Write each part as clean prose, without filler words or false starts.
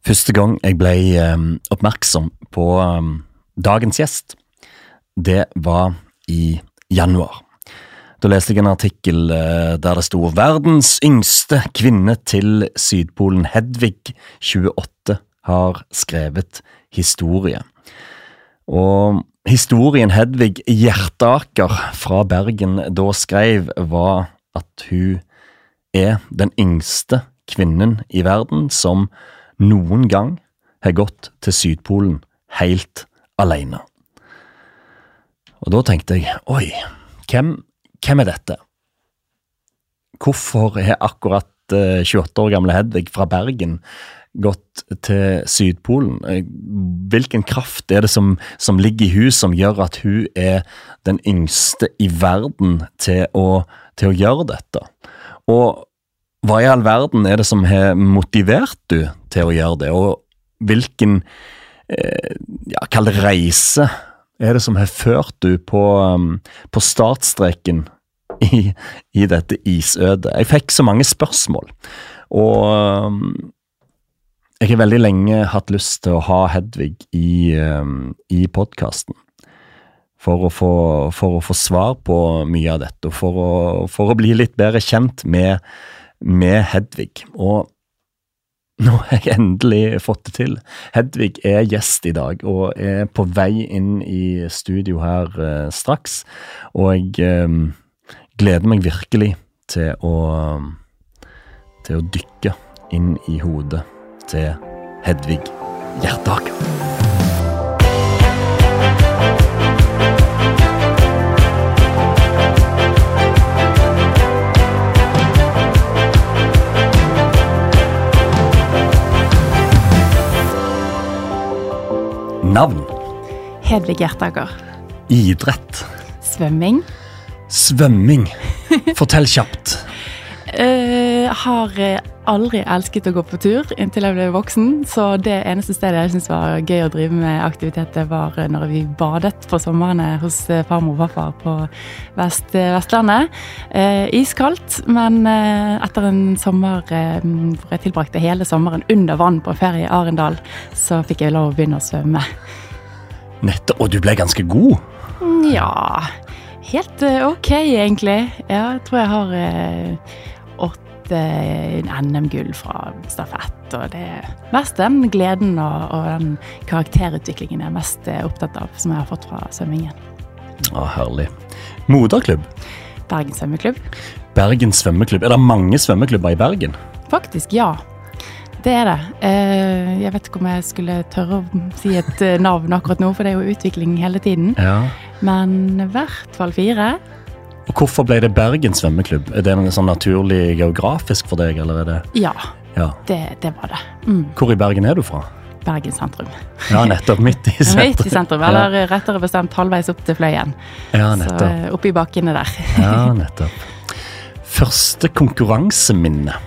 Første gang jeg ble oppmerksom på dagens gjest, det var i januar. Da leste jeg en artikkel der det stod «Verdens yngste kvinne til Sydpolen, Hedvig, 28, har skrevet historie». Og historien Hedvig Hjertaker fra Bergen da skrev var at hun er den yngste kvinnen i verden som noen gang har gått til Sydpolen helt alene. Og da tenkte jeg, oi, hvem er dette? Hvorfor har akkurat 28 år gamle Hedvig fra Bergen gått til Sydpolen? Hvilken kraft er det som ligger i hun som gjør at hun er den yngste i verden til å gjøre dette? Og hva i all verden er det som har motivert du til å gjøre det? Og hvilken kall det reise er det som har ført du på startstreken i dette isødet? Jeg fikk så mange spørsmål, og jeg har veldig lenge hatt lyst til å ha Hedvig i podcasten for å få svar på mye av dette, og for å bli litt bedre kjent med Hedvig. Og nå har jeg endelig fått det til. Hedvig er gjest i dag, og er på vei inn i studio her straks, og jeg gleder meg virkelig til å dykke inn i hodet til Hedvig Hjertaker. Navn? Hedvig Hjertaker. Idrett? Svømming. Svømming? Fortell kjapt. Har aldri elsket å gå på tur inntil jeg ble voksen, så det eneste stedet jeg synes var gøy å drive med aktiviteter var når vi badet på sommerene hos farmor og farfar på Vestlandet. Iskaldt, men etter en sommer hvor jeg tilbrakte hele sommeren under vann på ferie i Arendal, så fikk jeg lov å begynne å svømme. Nettopp, og du ble ganske god? Ja, helt ok egentlig. Jeg tror jeg har 8 NM-gull fra stafett, og det er mest den gleden og den karakterutviklingen jeg er mest opptatt av, som jeg har fått fra svømmingen. Herlig. Moderklubb? Bergen svømmeklubb. Bergen svømmeklubb. Er det mange svømmeklubber i Bergen? Faktisk, ja. Det er det. Jeg vet ikke om jeg skulle tørre å si et navn akkurat nå, for det er jo utvikling hele tiden. Ja. Men i hvert fall 4. Og hvorfor ble det Bergen svømmeklubb? Er det noe sånn naturlig geografisk for deg, eller er det? Ja. Det var det. Hvor i Bergen er du fra? Bergen sentrum. Ja, nettopp, midt i sentrum. Midt i sentrum, eller rettere bestemt halvveis opp til Fløyen. Ja, nettopp. Så oppe i bakkene der. Ja, nettopp. Første konkurranseminne?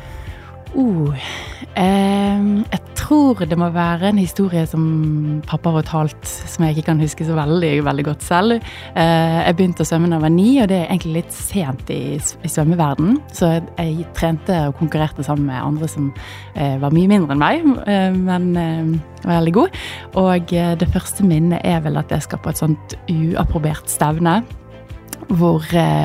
Jeg tror det må være en historie som pappa har fortalt, som jeg ikke kan huske så veldig godt selv. Jeg begynte å svømme da jeg var 9, og det er egentlig litt sent i svømmeverden. Så jeg trente og konkurrerte sammen med andre som var mye mindre enn meg, men var veldig god. Og det første minnet er vel at jeg skal på et sånt uapprobert stevne, hvor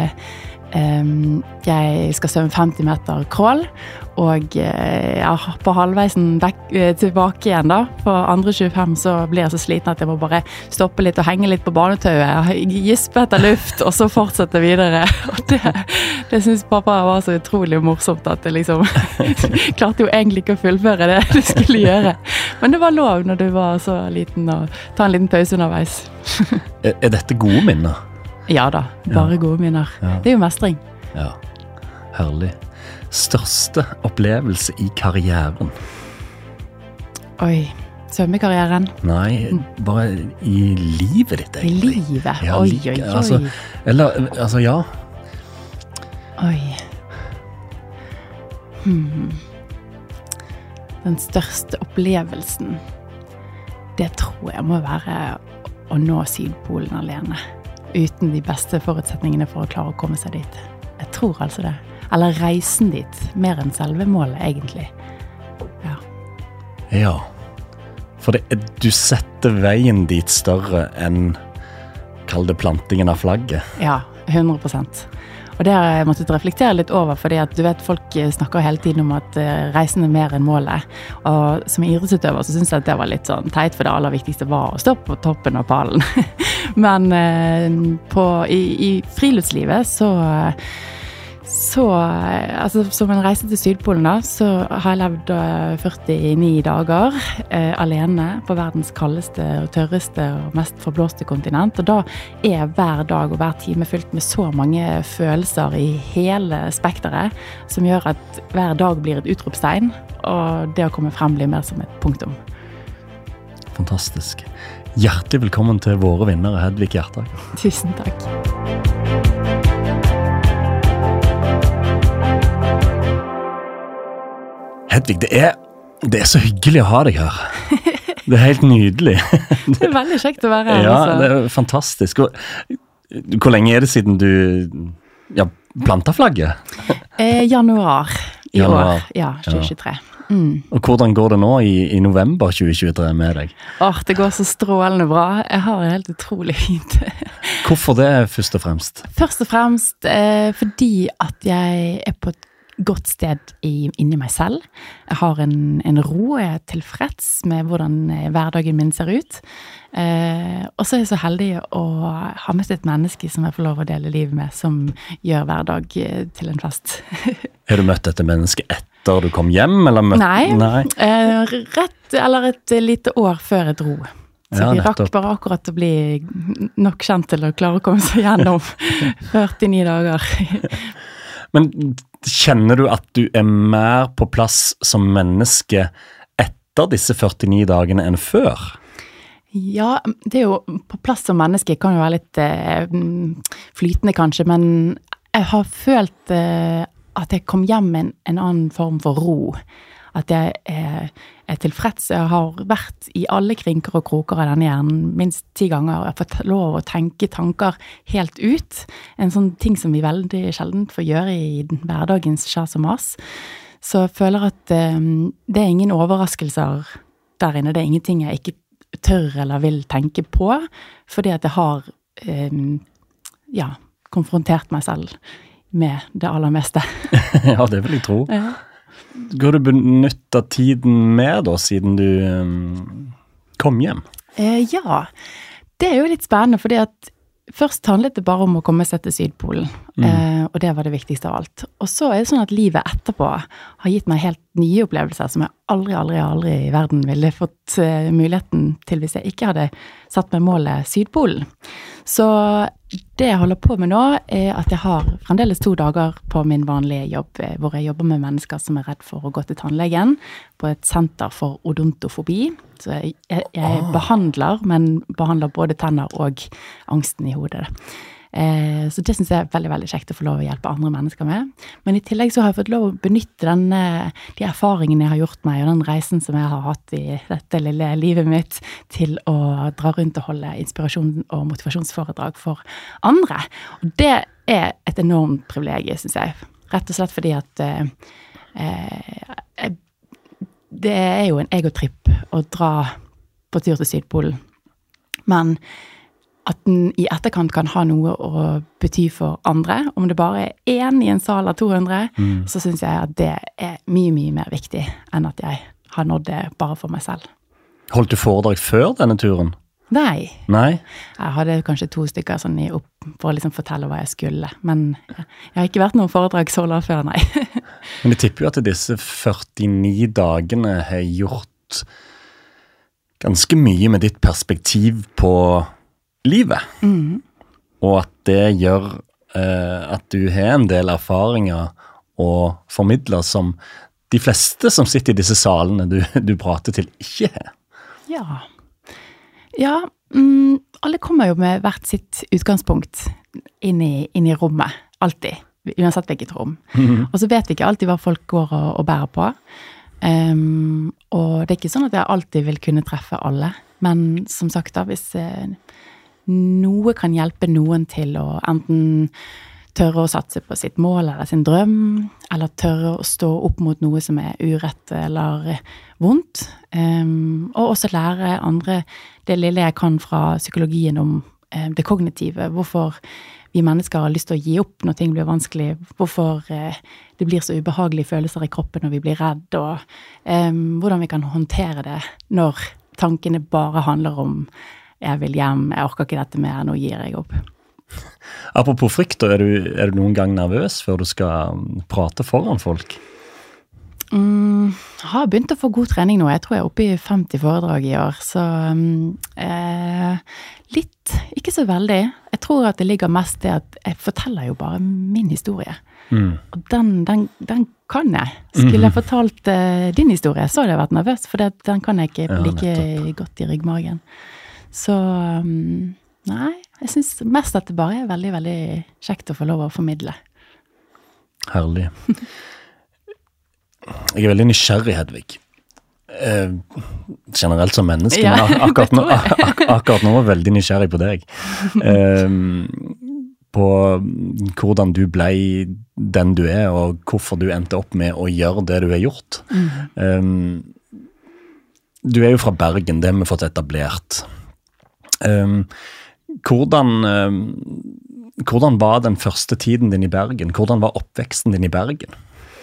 jeg skal svømme 50 meter crawl, og på halvveisen tilbake igjen da, på andre 25 så blir jeg så sliten at jeg må bare stoppe litt og henge litt på banetøyet, gispe etter luft, og så fortsette videre. Og det synes pappa var så utrolig morsomt at det liksom klarte jo egentlig ikke å fullføre det du skulle gjøre. Men det var lov når du var så liten å ta en liten pause underveis. Er dette gode minner? Ja da, bare gode minner. Ja. Det er jo mestring. Ja, herlig. Største opplevelse i karrieren? Oi, svømmekarrieren? Nei, bare i livet ditt, egentlig. I livet? Ja, Oi. Altså, ja. Oi. Den største opplevelsen, det tror jeg må være å nå Sydpolen alene. Uten de beste forutsetningene for å klare å komme seg dit. Jeg tror altså det. Eller reisen dit, mer enn selve målet, egentlig. Ja. Ja, For du setter veien dit større enn, kall det plantingen av flagget. Ja, 100%. Og det har jeg måttet reflektere litt over, fordi at du vet, folk snakker hele tiden om at reisen mer enn målet. Og som idrettsutøver så synes jeg at det var litt sånn teit, for det aller viktigste var å stå på toppen av pallen. Men i friluftslivet altså, som en reise til Sydpolen da, så har jeg levd 49 dager alene på verdens kaldeste og tørreste og mest forblåste kontinent. Og da hver dag og hver time fylt med så mange følelser i hele spekteret, som gjør at hver dag blir et utropstegn, og det å komme frem blir mer som et punktum. Fantastisk. Hjertelig velkommen til våre vinnere, Hedvig Hjertaker. Tusen takk. Hedvig, det er så hyggelig å ha deg her. Det er helt nydelig. Det er veldig kjekt å være her. Ja, det er fantastisk. Hvor lenge er det siden du plantet flagget? Januar i år, ja, 2023. Og hvordan går det nå i november 2023 med deg? Det går så strålende bra. Jeg har det helt utrolig fint. Hvorfor det, først og fremst? Først og fremst fordi at jeg er på et godt sted inni meg selv. Jeg har en ro, jeg er tilfreds med hvordan hverdagen min ser ut. Og så er jeg så heldig å ha møtt et menneske som jeg får lov å dele livet med, som gjør hverdag til en fest. Har du møtt dette mennesket etter du kom hjem? Eller Nei. Et lite år før jeg dro. Så vi rakk bare akkurat å bli nok kjent til å klare å komme seg gjennom 49 dager. Men kjenner du at du er mer på plass som menneske etter disse 49 dagene enn før? Ja, det er jo på plass som menneske, kan jo være litt flytende kanskje, men jeg har følt at jeg kom hjem med en annen form for ro. At jeg er tilfreds. Jeg har vært i alle krinker og kroker av denne hjernen minst 10 ganger, og jeg har fått lov å tenke tanker helt ut. En sånn ting som vi veldig sjelden får gjøre i hverdagens kjas og mas. Så jeg føler at det er ingen overraskelser der inne. Det er ingenting jeg ikke tør eller vil tenke på, fordi at jeg har konfrontert meg selv med det aller meste. Ja, det vil jeg tro. Ja. Går du benyttet tiden med da, siden du kom hjem? Ja, det er jo litt spennende, fordi at først handlet det bare om å komme seg til Sydpolen, og det var det viktigste av alt. Og så er det sånn at livet etterpå har gitt meg helt nye opplevelser som jeg aldri i verden ville fått muligheten til hvis jeg ikke hadde satt meg målet Sydpolen. Så det jeg holder på med nå er at jeg har fremdeles 2 dager på min vanlige jobb, hvor jeg jobber med mennesker som er redd for å gå til tannlegen på et senter for odontofobi. Så jeg behandler, men behandler både tenner og angsten i hodet. Så det synes jeg er veldig, veldig kjekt å få lov å hjelpe andre mennesker med. Men i tillegg så har jeg fått lov å benytte de erfaringene jeg har gjort meg, og den reisen som jeg har hatt i dette lille livet mitt, til å dra rundt og holde inspirasjon- og motivasjonsforedrag for andre. Og det er et enormt privilegium, synes jeg. Rett og slett fordi at det er jo en egotripp å dra på tur til Sydpolen. Men at den i etterkant kan ha noe å bety for andre. Om det bare er 1 i en sal av 200, så synes jeg at det er mye mer viktig enn at jeg har nådd det bare for meg selv. Holdt du foredrag før denne turen? Nei. Jeg hadde kanskje 2 stykker sånn for å liksom fortelle hva jeg skulle, men jeg har ikke vært noen foredrag så langt før, nei. Men jeg tipper jo at disse 49 dagene har gjort ganske mye med ditt perspektiv på livet. Og at det gjør at du har en del erfaringer og formidler som de fleste som sitter i disse salene du prater til ikke har. Ja, alle kommer jo med hvert sitt utgangspunkt inn i rommet, alltid, uansett hvilket rom. Og så vet vi ikke alltid hva folk går og bærer på. Og det er ikke sånn at jeg alltid vil kunne treffe alle, men som sagt da, hvis noe kan hjelpe noen til å enten tørre å satse på sitt mål eller sin drøm, eller tørre å stå opp mot noe som urett eller vondt, og også lære andre det lille jeg kan fra psykologien om det kognitive, hvorfor vi mennesker har lyst til å gi opp når ting blir vanskelig, hvorfor det blir så ubehagelige følelser i kroppen når vi blir redd, og hvordan vi kan håndtere det når tankene bare handler om jeg vil hjem, jeg orker ikke dette mer, nå gir jeg opp. Apropos frykt, er du noen gang nervøs før du skal prate foran folk? Jeg har begynt å få god trening nå. Jeg tror jeg er oppe i 50 foredrag i år, så litt, ikke så veldig. Jeg tror at det ligger mest i at jeg forteller jo bare min historie. Og den kan jeg. Skulle jeg fortalt din historie, så hadde jeg vært nervøs, for den kan jeg ikke like godt i ryggmargen. Så nei, jeg synes mest at det bare er veldig, veldig kjekt å få lov å formidle. Herlig. Jeg er veldig nysgjerrig, Hedvig. Generelt som menneske, men akkurat nå er veldig nysgjerrig på deg. På hvordan du ble den du er, og hvorfor du endte opp med å gjøre det du har gjort. Du er jo fra Bergen, det har vi fått etablert. Hvordan var den første tiden din i Bergen? Hvordan var oppveksten din i Bergen?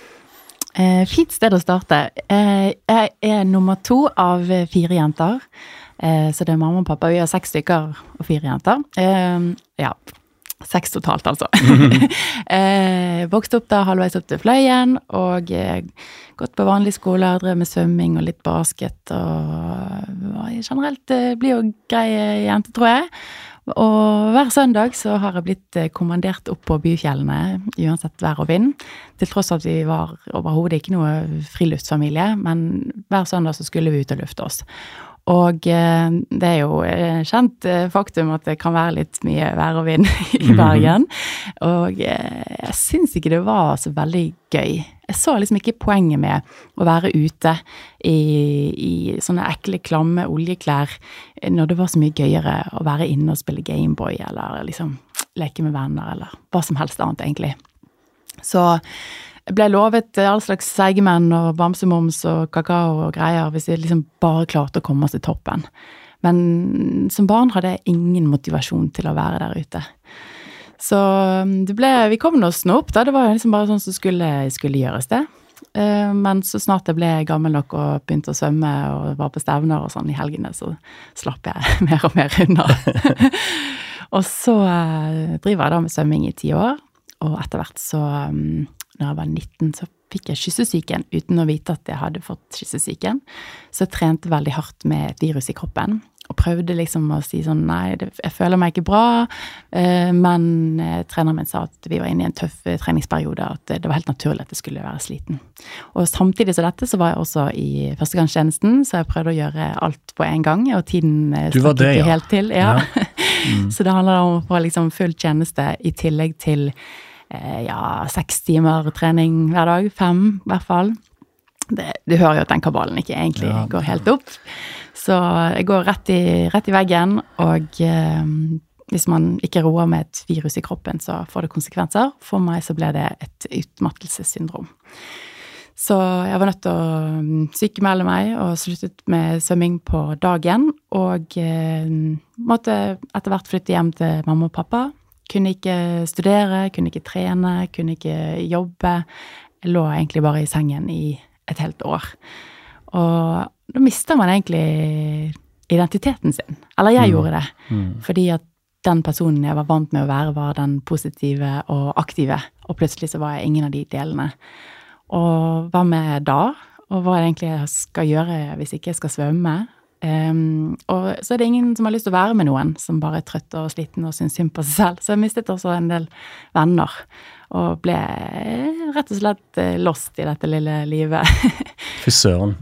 Fint sted å starte. Jeg er nummer 2 av 4 jenter. Så det er mamma og pappa. Vi har 6 stykker og 4 jenter. Ja, 6 totalt altså. Vokste opp da halvveis opp til Fløyen, og gått på vanlig skole, drev med svømming og litt basket, og generelt blir jo grei jente, tror jeg. Og hver søndag så har jeg blitt kommandert opp på byfjellene, uansett vær og vind, til tross at vi var overhodet ikke noe friluftsfamilie, men hver søndag så skulle vi ut og lufte oss. Og det er jo kjent faktum at det kan være litt mye vær og vind i Bergen, og jeg synes ikke det var så veldig gøy. Jeg så liksom ikke poenget med å være ute i sånne ekle, klamme oljeklær, når det var så mye gøyere å være inne og spille Gameboy, eller liksom leke med venner, eller hva som helst annet egentlig. Så jeg ble lovet all slags seigemenn og bamsemums og kakao og greier hvis jeg liksom bare klarte å komme oss til toppen. Men som barn hadde jeg ingen motivasjon til å være der ute. Så vi kom oss nå opp da, det var liksom bare sånn som skulle gjøres det. Men så snart jeg ble gammel nok og begynte å svømme og var på stevner og sånn i helgene, så slapp jeg mer og mer unna. Og så driver jeg da med svømming i 10 år, og etter hvert så når jeg var 19, så fikk jeg kyssesyken uten å vite at jeg hadde fått kyssesyken. Så jeg trente veldig hardt med et virus i kroppen, og prøvde liksom å si sånn, nei, jeg føler meg ikke bra, men treneren min sa at vi var inne i en tøff treningsperiode, at det var helt naturlig at jeg skulle være sliten. Og samtidig som dette, så var jeg også i førstegangstjenesten, så jeg prøvde å gjøre alt på en gang, og tiden strakk ikke helt til. Ja. Så det handler om å få liksom full tjeneste i tillegg til 6 timer trening hver dag, 5 i hvert fall. Du hører jo at den kabalen ikke egentlig går helt opp. Så jeg går rett i veggen, og hvis man ikke roer med et virus i kroppen, så får det konsekvenser. For meg så ble det et utmattelsessyndrom. Så jeg var nødt til å sykemelde meg og sluttet med svømming på dagen, og måtte etter hvert flytte hjem til mamma og pappa. Kunne ikke studere, kunne ikke trene, kunne ikke jobbe. Jeg lå egentlig bare i sengen i et helt år. Og da mistet man egentlig identiteten sin. Eller jeg gjorde det. Fordi at den personen jeg var vant med å være var den positive og aktive. Og plutselig så var jeg ingen av de delene. Og hva med da? Og hva er det egentlig jeg skal gjøre hvis ikke jeg skal svømme? Og så er det ingen som har lyst til å være med noen som bare er trøtt og sliten og synes synd på seg selv. Så jeg mistet også en del venner og ble rett og slett lost i dette lille livet. Fy søren.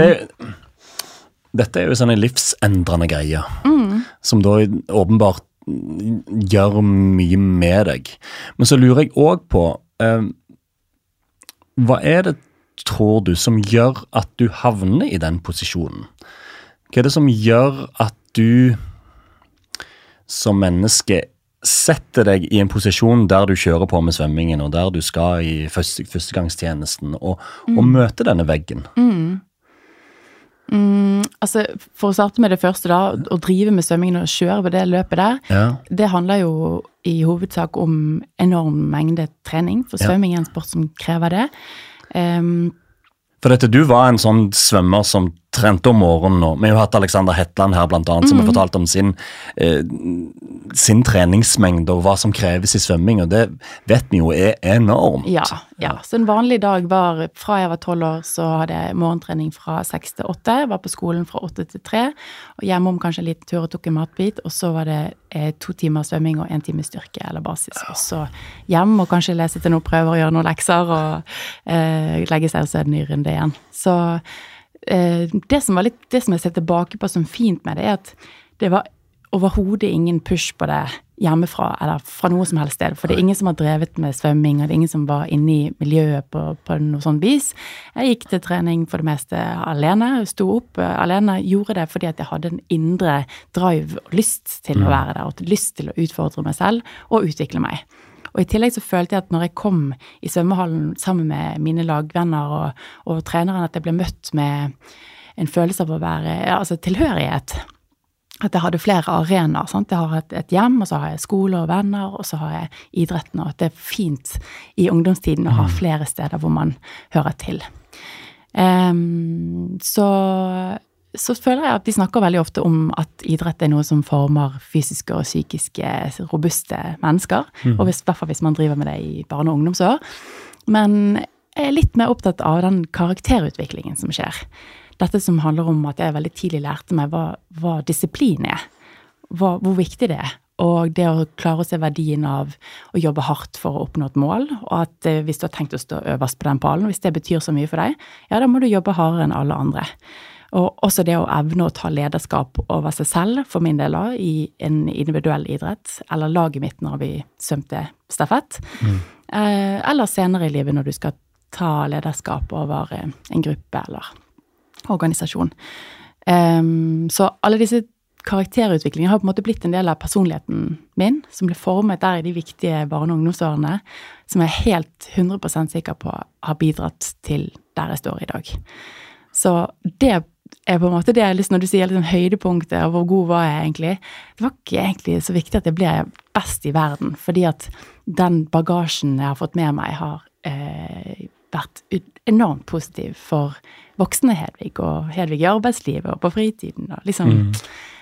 Dette er jo sånne livsendrende greier, som da åpenbart gjør mye med deg. Men så lurer jeg også på, hva er det, tror du, som gjør at du havner i den posisjonen? Hva er det som gjør at du som menneske setter deg i en posisjon der du kjører på med svømmingen, og der du skal i førstegangstjenesten, og møter denne veggen. Altså, for å starte med det første da, å drive med svømmingen og kjøre på det løpet der, det handler jo i hovedsak om enorm mengde trening, for svømming er en sport som krever det. For dette, du var en sånn svømmer som trente om morgenen nå. Vi har jo hatt Alexander Hetland her blant annet, som har fortalt om sin treningsmengde og hva som kreves i svømming, og det vet vi jo er enormt. Ja. Så en vanlig dag var, fra jeg var 12 år, så hadde jeg morgentrening fra 6 til 8, var på skolen fra 8 til 3, og hjemme om kanskje en liten tur og tok en matbit, og så var det 2 timer svømming og 1 time styrke eller basis, og så hjem og kanskje lese til noen prøver og gjøre noen lekser, og legge seg og se en ny runde igjen. Så det som jeg ser tilbake på som fint med det, er at det var overhodet ingen push på det hjemmefra, eller fra noe som helst sted, for det er ingen som har drevet med svømming, og det er ingen som var inne i miljøet på noe sånn vis. Jeg gikk til trening for det meste alene, sto opp alene, gjorde det fordi at jeg hadde en indre drive og lyst til å være der, og lyst til å utfordre meg selv og utvikle meg. Og i tillegg så følte jeg at når jeg kom i svømmehallen sammen med mine lagvenner og treneren, at jeg ble møtt med en følelse av å være, tilhørighet. At jeg hadde flere arenaer, sant? Jeg har et hjem, og så har jeg skole og venner, og så har jeg idretten, og at det er fint i ungdomstiden å ha flere steder hvor man hører til. Så føler jeg at de snakker veldig ofte om at idrett er noe som former fysiske og psykiske robuste mennesker, og i hvert fall hvis man driver med det i barne- og ungdomsår. Men jeg er litt mer opptatt av den karakterutviklingen som skjer. Dette som handler om at jeg veldig tidlig lærte meg hva disiplin er, hvor viktig det er, og det å klare å se verdien av å jobbe hardt for å oppnå et mål, og at hvis du har tenkt å stå øverst på den pallen, hvis det betyr så mye for deg, ja, da må du jobbe hardere enn alle andre. Og også det å evne å ta lederskap over seg selv, for min del da, i en individuell idrett, eller laget mitt når vi svømte stafett, eller senere i livet når du skal ta lederskap over en gruppe eller organisasjon. Så alle disse karakterutviklingene har på en måte blitt en del av personligheten min, som ble formet der i de viktige barne- og ungdomsårene, som jeg er helt 100% sikker på har bidratt til der jeg står i dag. Så det er på en måte det jeg har lyst, når du sier liksom høydepunktet og hvor god var jeg egentlig, det var ikke egentlig så viktig at jeg ble best i verden, fordi at den bagasjen jeg har fått med meg har vært enormt positiv for voksne Hedvig, og Hedvig i arbeidslivet og på fritiden, og liksom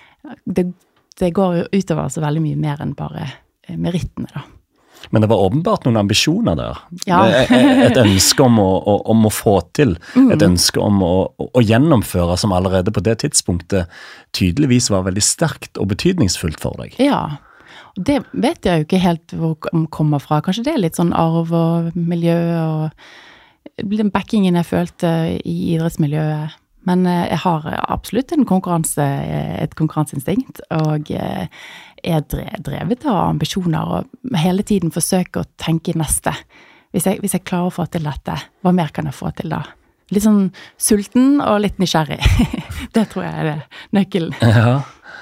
det går utover så veldig mye mer enn bare merittene da. Men det var åpenbart noen ambisjoner der. Ja. Et ønske om å få til, et ønske om å gjennomføre, som allerede på det tidspunktet tydeligvis var veldig sterkt og betydningsfullt for deg. Ja, og det vet jeg jo ikke helt hvor det kommer fra. Kanskje det er litt sånn arv og miljø, og den backingen jeg følte i idrettsmiljøet. Men jeg har absolutt et konkurranseinstinkt, og jeg drevet av ambisjoner, og hele tiden forsøker å tenke neste. Hvis jeg klarer å få til dette, hva mer kan jeg få til da? Litt sånn sulten og litt nysgjerrig. Det tror jeg er det nøkkelen. Ja,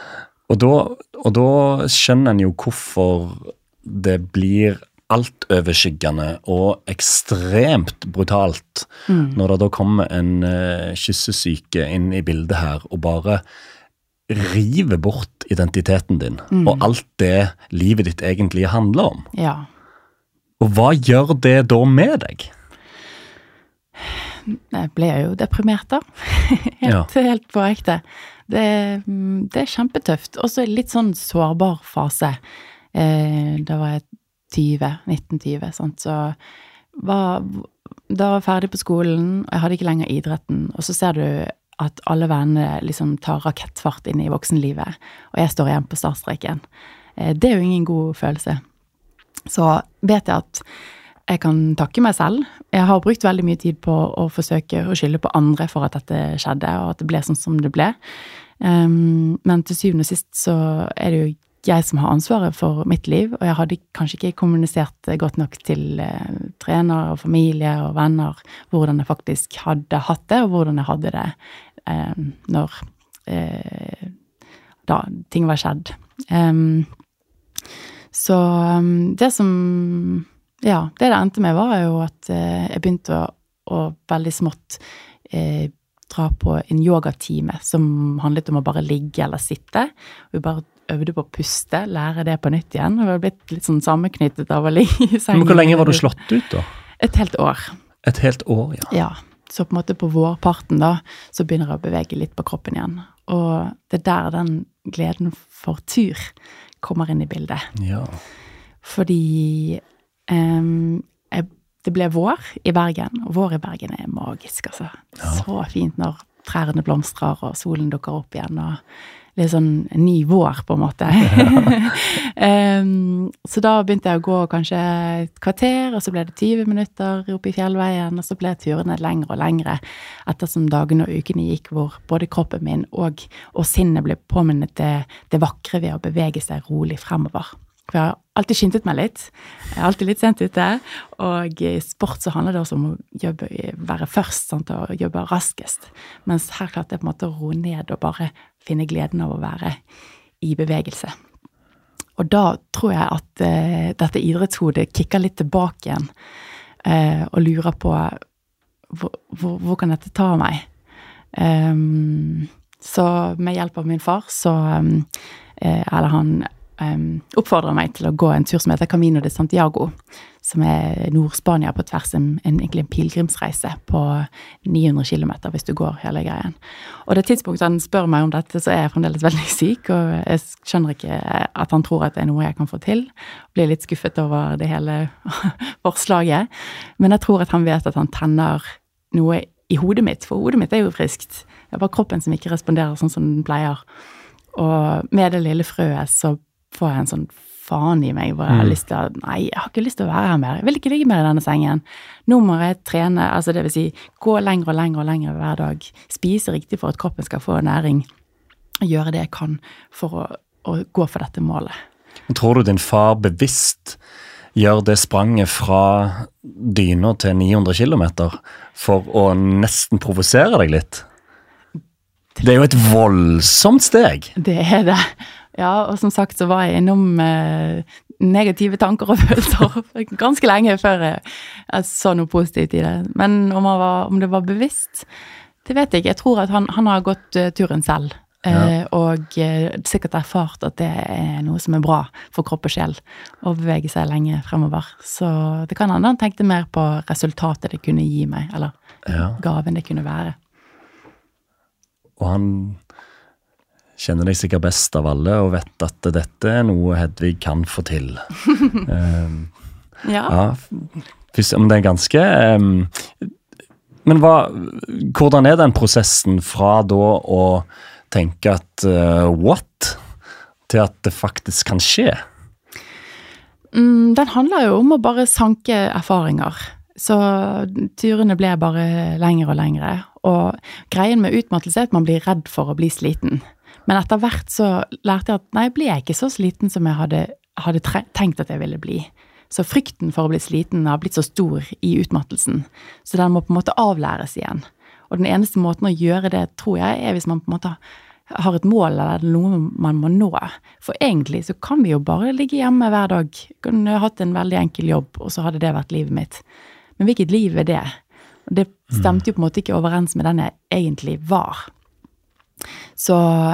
og da skjønner en jo hvorfor det blir altoverskyggende og ekstremt brutalt når det da kommer en kyssesyke inn i bildet her og bare river bort identiteten din og alt det livet ditt egentlig handler om. Ja. Og hva gjør det da med deg? Jeg ble jo deprimert da. Helt på ekte. Det er kjempetøft. Og så litt sånn sårbar fase. Da var jeg 1920, sant? Så da var jeg ferdig på skolen, og jeg hadde ikke lenger idretten, og så ser du at alle vennene liksom tar rakettfart inn i voksenlivet, og jeg står igjen på startstreken. Det er jo ingen god følelse. Så vet jeg at jeg kan takke meg selv. Jeg har brukt veldig mye tid på å forsøke å skylde på andre for at dette skjedde, og at det ble sånn som det ble. Men til syvende og sist så er det jo jeg som har ansvaret for mitt liv, og jeg hadde kanskje ikke kommunisert godt nok til trener og familie og venner hvordan jeg faktisk hadde hatt det, og hvordan jeg hadde det når da ting var skjedd. Så det det endte med var jo at jeg begynte å veldig smått dra på en yogatime som handlet om å bare ligge eller sitte, og vi bare øvde på å puste, lære det på nytt igjen, og vi har blitt litt sånn sammenknyttet av å ligge i sengen. Men hvor lenge var du slått ut da? Et helt år. Et helt år, ja. Ja, så på en måte på vårparten da, så begynner jeg å bevege litt på kroppen igjen. Og det der den gleden for tur kommer inn i bildet. Ja. Fordi det ble vår i Bergen, og vår i Bergen magisk, altså. Ja. Så fint når trærne blomstrer og solen dukker opp igjen, og litt sånn en ny vår på en måte. Så da begynte jeg å gå kanskje et kvarter, og så ble det 20 minutter oppe i fjellveien, og så ble turene lengre og lengre ettersom dagene og ukene gikk, hvor både kroppen min og sinnet ble påminnet det vakre ved å bevege seg rolig fremover. For jeg har alltid skyndet meg litt. Jeg er alltid litt sent ute. Og i sport så handler det også om å være først, sant, og jobbe raskest. Mens her klarte jeg på en måte å roe ned og bare finne gleden av å være i bevegelse. Og da tror jeg at dette idrettshodet kikker litt tilbake igjen og lurer på hvor kan dette ta meg? Så med hjelp av min far, eller han oppfordrer meg til å gå en tur som heter Camino de Santiago, som Nord-Spania på tvers, egentlig en pilgrimsreise på 900 kilometer hvis du går hele greien. Og det tidspunktet han spør meg om dette, så jeg fremdeles veldig syk, og jeg skjønner ikke at han tror at det noe jeg kan få til. Blir litt skuffet over det hele forslaget, men jeg tror at han vet at han tenner noe i hodet mitt, for hodet mitt jo friskt. Det bare kroppen som ikke responderer sånn som den pleier. Og med det lille frøet så får jeg en sånn faen i meg, hvor jeg har lyst til jeg har ikke lyst til å være her mer, jeg vil ikke ligge mer i denne sengen. Nå må jeg trene, altså det vil si, gå lenger og lenger og lenger hver dag, spise riktig for at kroppen skal få næring, og gjøre det jeg kan for å gå for dette målet. Men tror du din far bevisst gjør det spranget fra dyna til 900 kilometer for å nesten provosere deg litt? Det jo et voldsomt steg. Det det. Ja, og som sagt så var jeg innom negative tanker og følelser ganske lenge før jeg så noe positivt i det. Men om det var bevisst, det vet jeg ikke. Jeg tror at han har gått turen selv, og sikkert erfart at det noe som bra for kropp og sjel, å bevege seg lenge fremover. Så det kan hende han tenkte mer på resultatet det kunne gi meg, eller gaven det kunne være. Og han kjenner deg sikkert best av alle og vet at dette noe Hedvig kan få til. Om det ganske... Men hvordan den prosessen fra da å tenke at what? Til at det faktisk kan skje? Den handler jo om å bare sanke erfaringer. Så turene ble bare lengre og lengre. Og greien med utmattelse at man blir redd for å bli sliten. Men etter hvert så lærte jeg at nei, jeg ble ikke så sliten som jeg hadde tenkt at jeg ville bli. Så frykten for å bli sliten har blitt så stor i utmattelsen. Så den må på en måte avlæres igjen. Og den eneste måten å gjøre det, tror jeg, hvis man på en måte har et mål eller noe man må nå. For egentlig så kan vi jo bare ligge hjemme hver dag. Jeg kunne hatt en veldig enkel jobb, og så hadde det vært livet mitt. Men hvilket liv det? Og det stemte jo på en måte ikke overens med den jeg egentlig var. Så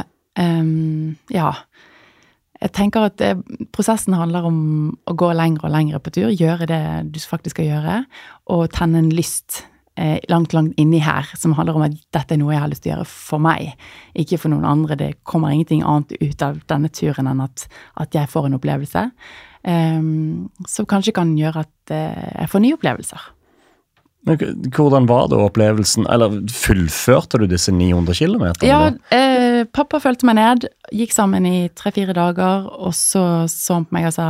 jeg tenker at prosessen handler om å gå lengre og lengre på tur, gjøre det du faktisk skal gjøre, og tenne en lyst langt inni her, som handler om at dette noe jeg har lyst til å gjøre for meg, ikke for noen andre. Det kommer ingenting annet ut av denne turen enn at jeg får en opplevelse, som kanskje kan gjøre at jeg får nye opplevelser. Men hvordan var det opplevelsen, eller fullførte du disse 900 kilometer? Ja, pappa følte meg ned, gikk sammen i 3-4 dager, og så på meg og sa,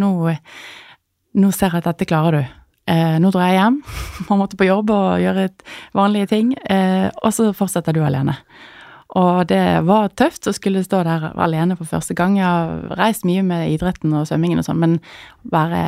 nå ser jeg at dette klarer du. Nå drar jeg hjem, man måtte på jobb og gjøre vanlige ting, og så fortsetter du alene. Og det var tøft å skulle stå der alene for første gang. Jeg har reist mye med idretten og svømmingen og sånn, men være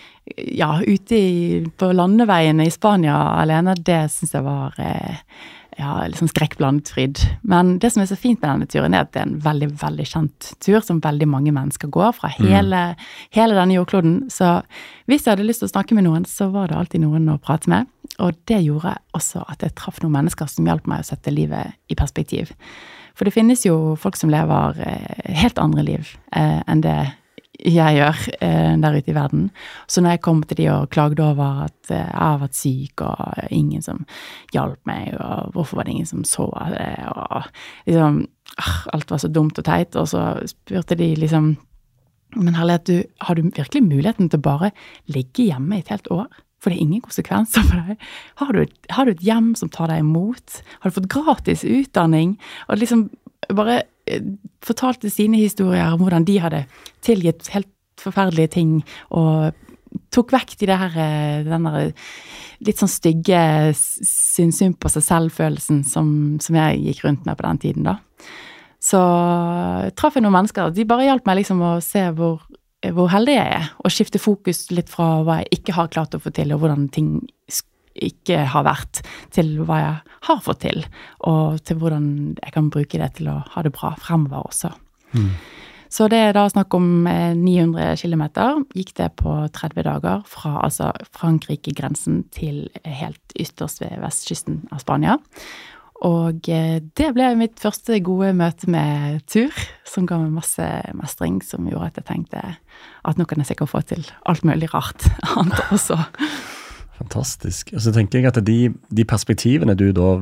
ute på landeveiene i Spania alene, det synes jeg var liksom skrekkblandet fryd. Men det som så fint med denne turen at det en veldig, veldig kjent tur som veldig mange mennesker går fra hele denne jordkloden. Så hvis jeg hadde lyst til å snakke med noen, så var det alltid noen å prate med. Og det gjorde også at jeg traff noen mennesker som hjalp meg å sette livet i perspektiv. For det finnes jo folk som lever helt andre liv enn det jeg gjør der ute i verden. Så når jeg kom til de og klagde over at jeg har vært syk, og ingen som hjalp meg, og hvorfor var det ingen som så det, og liksom, alt var så dumt og teit, og så spurte de liksom, men herlighet, har du virkelig muligheten til å bare ligge hjemme i et helt år? For det er ingen konsekvenser for deg. Har du et hjem som tar deg imot? Har du fått gratis utdanning? Og liksom bare fortalte sine historier om hvordan de hadde tilgitt helt forferdelige ting, og tok vekk denne litt sånn stygge synd på seg selv-følelsen som jeg gikk rundt med på den tiden da. Så traff jeg noen mennesker, de bare hjalp meg liksom å se hvor heldig jeg er, og skifte fokus litt fra hva jeg ikke har klart å få til, og hvordan ting ikke har vært, til hva jeg har fått til, og til hvordan jeg kan bruke det til å ha det bra fremover også. Så det da snakk om 900 kilometer, gikk det på 30 dager fra altså Frankrike-grensen til helt ytterst ved vestkysten av Spania. Og det ble mitt første gode møte med tur, som ga meg masse mestring, som gjorde at jeg tenkte at nå kan jeg sikkert få til alt mulig rart annet også. Fantastisk. Og så tenker jeg at de perspektivene du da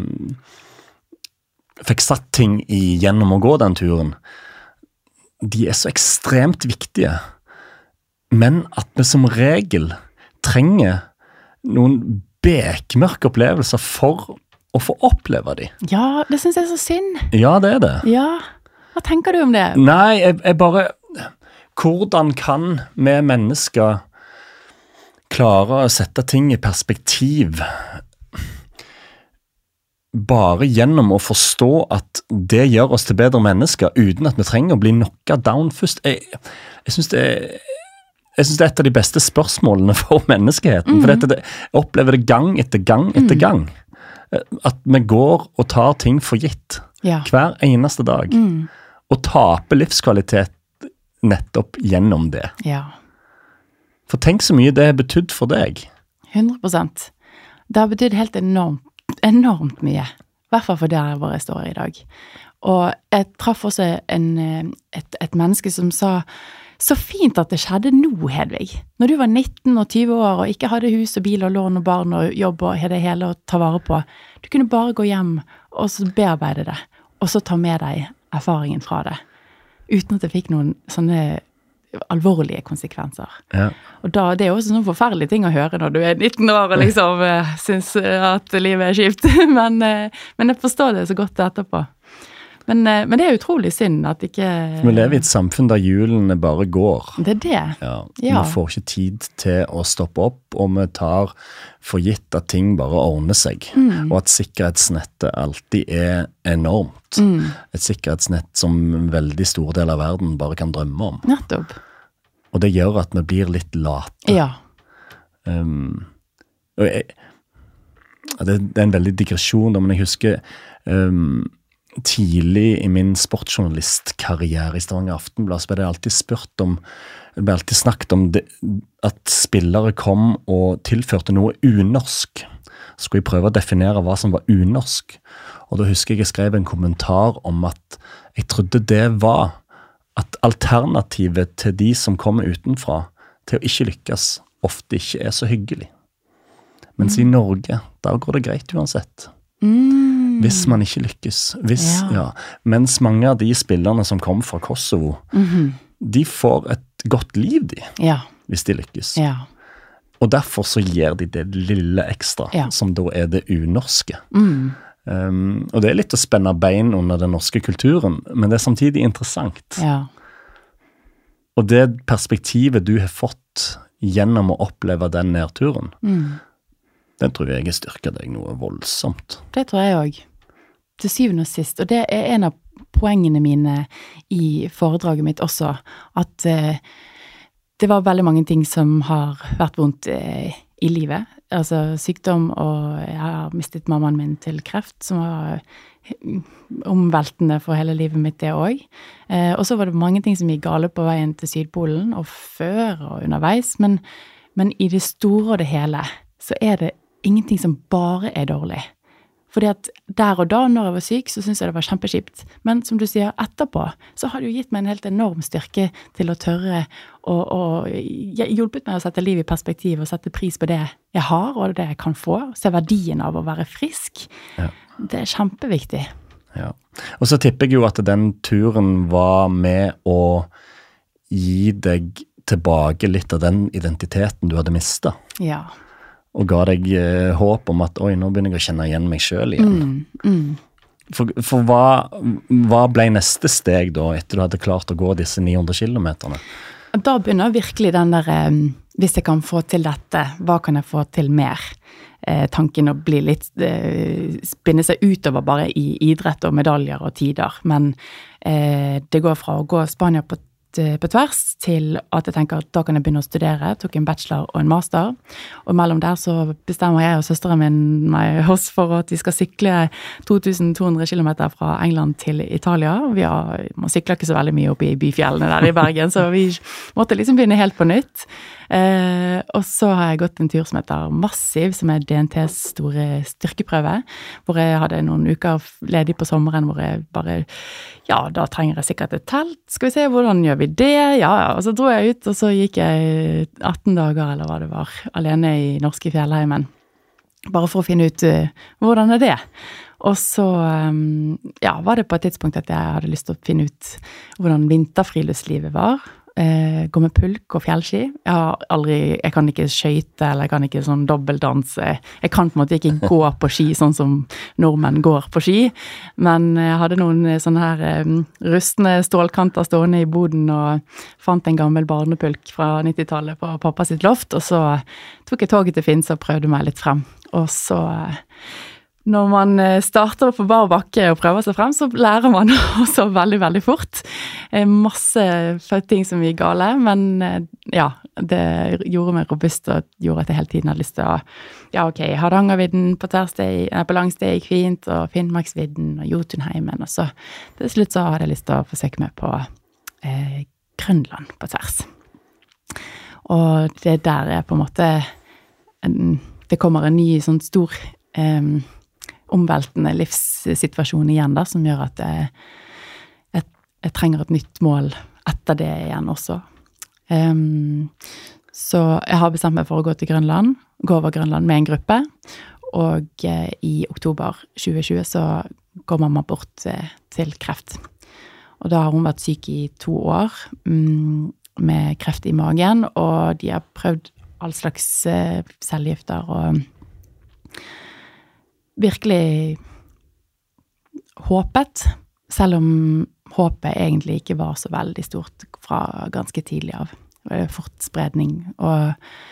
fikk satt ting i gjennom å gå den turen, de er så ekstremt viktige, men at vi som regel trenger noen bekmørke opplevelser for å få oppleve de. Ja, det synes jeg er så synd. Ja, det er det. Ja, hva tenker du om det? Nei, jeg bare, hvordan kan vi mennesker klare å sette ting i perspektiv bare gjennom å forstå at det gjør oss til bedre mennesker uten at vi trenger å bli knocket down først. Jeg synes det er et av de beste spørsmålene for menneskeheten, for jeg opplever det gang etter gang etter gang. At vi går og tar ting for gitt hver eneste dag, og taper livskvalitet nettopp gjennom det. Ja. For tenk så mye det har betydd for deg. 100%. Det har betydd helt enormt mye. I hvert fall for der hvor jeg står i dag. Og jeg traff også et menneske som sa, så fint at det skjedde nå, Hedvig. Når du var 19 og 20 år og ikke hadde hus og bil og lån og barn og jobb og det hele å ta vare på. Du kunne bare gå hjem og så bearbeide det, og så ta med deg erfaringen fra det. Uten at det fikk noen sånne alvorlige konsekvenser. Ja. Og det er også sånn forferdelige ting å høre når du er 19 år og liksom synes at livet er kjipt. Men jeg forstår det så godt etterpå. Men det er utrolig synd at ikke... Vi lever i et samfunn der hjulene bare går. Det er det. Ja. Vi får ikke tid til å stoppe opp, og vi tar for gitt at ting bare ordner seg. Og at sikkerhetsnettet alltid er enormt. Et sikkerhetsnett som en veldig stor del av verden bare kan drømme om. Nettopp. Og det gjør at vi blir litt late. Ja. Det er en veldig digresjon, men jeg husker... tidlig i min sportsjournalistkarriere i Stavanger Aftenblad så ble det alltid snakket om det, at spillere kom og tilførte noe unorsk. Så skulle jeg prøve å definere hva som var unorsk. Og da husker jeg skrev en kommentar om at jeg trodde det var at alternativet til de som kommer utenfra til å ikke lykkes ofte ikke er så hyggelig. Mens i Norge, da går det greit uansett. Hvis man ikke lykkes. Mens mange av de spillerne som kom fra Kosovo, de får et godt liv, hvis de lykkes. Ja. Og derfor så gir de det lille ekstra, som da er det unorske. Og det er litt å spenne bein under den norske kulturen, men det er samtidig interessant. Ja. Og det perspektivet du har fått gjennom å oppleve den nedturen, den tror jeg styrker deg noe voldsomt. Det tror jeg også. Til syvende og sist. Og det er en av poengene mine i foredraget mitt også, at det var veldig mange ting som har vært vondt i livet. altså sykdom, og jeg har mistet mammaen min til kreft, som var omveltende for hele livet mitt det også. Og så var det mange ting som gikk gale på veien til Sydpolen, og før og underveis, men i det store og det hele, så det ingenting som bare dårlig. Fordi at der og da, når jeg var syk, så synes jeg det var kjempeskipt. Men som du sier, etterpå, så har det jo gitt meg en helt enorm styrke til å tørre og hjulpet meg å sette liv i perspektiv og sette pris på det jeg har og det jeg kan få. Se verdien av å være frisk. Ja. Det kjempeviktig. Ja. Og så tipper jeg jo at den turen var med å gi deg tilbake litt av den identiteten du hadde mistet. Ja. Og ga deg håp om at, nå begynner jeg å kjenne igjen meg selv igjen. For hva ble neste steg da, etter du hadde klart å gå disse 900 kilometerne? Da begynner virkelig den der, hvis jeg kan få til dette, hva kan jeg få til mer? Tanken å bli litt, spinne seg utover bare i idrett og medaljer og tider. Men det går fra å gå Spania på tvers til at jeg tenker at da kan jeg begynne å studere. Jeg tok en bachelor og en master, og mellom der så bestemmer jeg og søsteren min meg oss for at vi skal sykle 2200 kilometer fra England til Italia. Man sykler ikke så veldig mye opp i byfjellene der i Bergen, så vi måtte liksom begynne helt på nytt. Og så har jeg gått en tur som heter Massiv, som DNTs store styrkeprøve, hvor jeg hadde noen uker ledig på sommeren, hvor jeg bare, da trenger jeg sikkert et telt, skal vi se, hvordan gjør vi det? Og så dro jeg ut, og så gikk jeg 18 dager, eller hva det var, alene i norske fjellheimen, bare for å finne ut hvordan det. Og så, var det på et tidspunkt at jeg hadde lyst til å finne ut hvordan vinterfriluftslivet var, gå med pulk og fjellski. Jeg kan ikke skøyte, eller jeg kan ikke sånn dobbeltdanse. Jeg kan på en måte ikke gå på ski sånn som nordmenn går på ski, men jeg hadde noen sånne her rustne stålkanter stående i boden, og fant en gammel barnepulk fra 90-tallet på pappa sitt loft, og så tok jeg toget til Finse og prøvde meg litt frem. Og så når man starter på bar bakke og prøver seg frem, så lærer man også veldig, veldig fort. Masse ting som gikk gale, men det gjorde meg robust og gjorde at jeg hele tiden hadde lyst til å Hardangervidden på langsted gikk fint, og Finnmarksvidden og Jotunheimen, og så til slutt så hadde jeg lyst til å forsøke meg på Grønland på tvers. Og det der på en måte det kommer en ny sånn stor omveltende livssituasjon igjen da, som gjør at jeg trenger et nytt mål etter det igjen også. Så jeg har bestemt meg for å gå til Grønland, gå over Grønland med en gruppe, og i oktober 2020 så går mamma bort til kreft. Og da har hun vært syk i 2 år med kreft i magen, og de har prøvd all slags cellegifter og virkelig håpet, selv om håpet egentlig ikke var så veldig stort fra ganske tidlig av. Det var fort spredning, og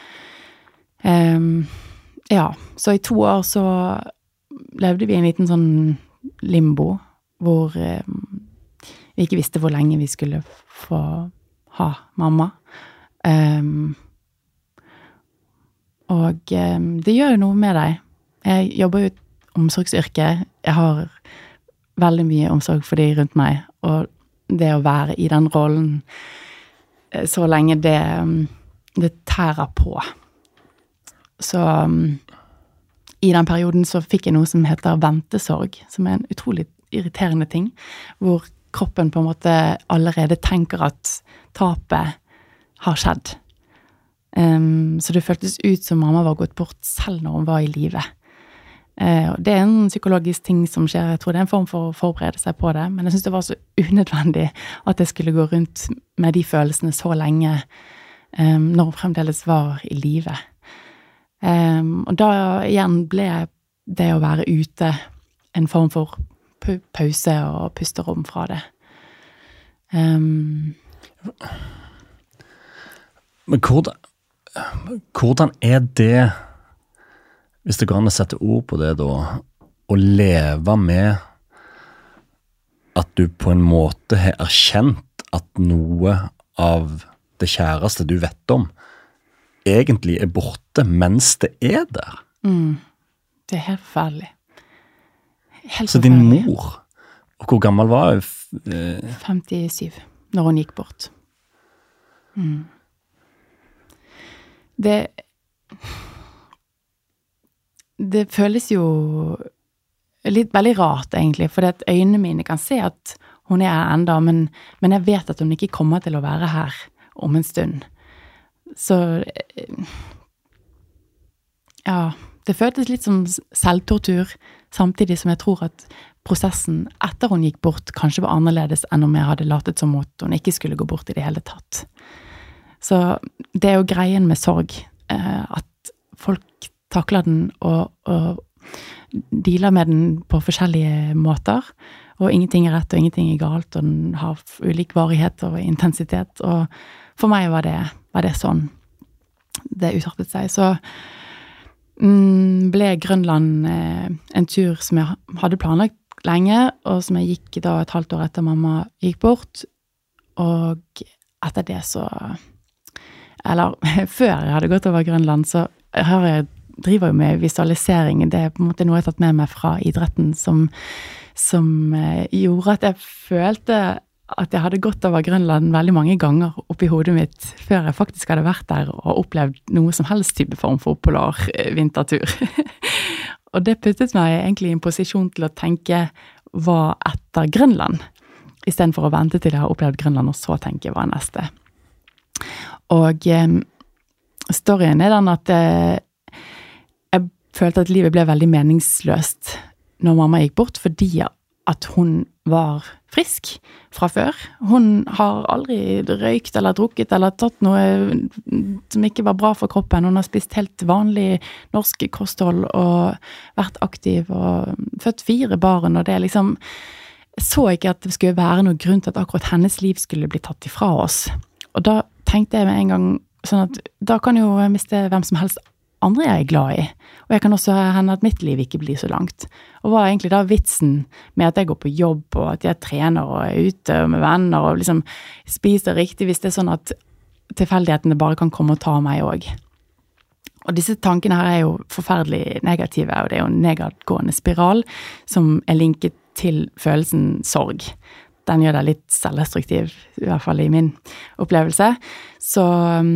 så i 2 år så levde vi i en liten sånn limbo, hvor vi ikke visste hvor lenge vi skulle få ha mamma. Og det gjør jo noe med deg. Jeg jobber jo i omsorgsyrke. Jeg har veldig mye omsorg for de rundt meg, og det å være i den rollen så lenge det tærer på. Så i den perioden så fikk jeg noe som heter ventesorg, som en utrolig irriterende ting, hvor kroppen på en måte allerede tenker at tapet har skjedd. Så det føltes ut som mamma var gått bort selv når hun var i livet. Det en psykologisk ting som skjer, jeg tror det en form for å forberede seg på det, men jeg synes det var så unødvendig at jeg skulle gå rundt med de følelsene så lenge når hun fremdeles var i livet. Og da igjen ble det å være ute en form for pause og pusterom fra det. Men hvordan det, hvis det går an å sette ord på det da, å leve med at du på en måte har erkjent at noe av det kjæreste du vet om egentlig borte mens det der. Det helt forferdelig. Så din mor, og hvor gammel var hun? 57, når hun gikk bort. Det føles jo veldig rart egentlig, fordi at øynene mine kan se at hun enda, men jeg vet at hun ikke kommer til å være her om en stund. Så ja, det føltes litt som selvtortur, samtidig som jeg tror at prosessen etter hun gikk bort kanskje var annerledes enn om jeg hadde latet som at hun ikke skulle gå bort i det hele tatt. Så det er jo greien med sorg, at folk takler den og dealer med den på forskjellige måter, og ingenting rett og ingenting galt, og den har ulik varighet og intensitet, og for meg var det sånn det utartet seg. Så ble Grønland en tur som jeg hadde planlagt lenge, og som jeg gikk da et halvt år etter mamma gikk bort, og etter det så, eller før jeg hadde gått over Grønland, så driver jo med visualisering. Det på en måte noe jeg har tatt med meg fra idretten som gjorde at jeg følte at jeg hadde gått over Grønland veldig mange ganger oppi hodet mitt før jeg faktisk hadde vært der og opplevd noe som helst type form for polar vintertur. Og det puttet meg egentlig i en posisjon til å tenke hva etter Grønland, i stedet for å vente til jeg har opplevd Grønland og så tenke hva neste. Og storyen den at jeg følte at livet ble veldig meningsløst når mamma gikk bort, fordi at hun var frisk fra før. Hun har aldri røykt eller drukket eller tatt noe som ikke var bra for kroppen. Hun har spist helt vanlig norsk kosthold og vært aktiv og født 4 barn, og det liksom, jeg så ikke at det skulle være noe grunn til at akkurat hennes liv skulle bli tatt ifra oss. Og da tenkte jeg med en gang sånn at da kan jo jeg miste hvem som helst andre jeg glad i, og jeg kan også hende at mitt liv ikke blir så langt. Og hva er egentlig da vitsen med at jeg går på jobb, og at jeg trener og er ute med venner, og liksom spiser riktig, hvis det er sånn at tilfeldighetene bare kan komme og ta meg også. Og disse tankene her er jo forferdelig negative, og det er jo en nedadgående spiral som er linket til følelsen sorg. Den gjør deg litt selvdestruktiv, i hvert fall i min opplevelse. Så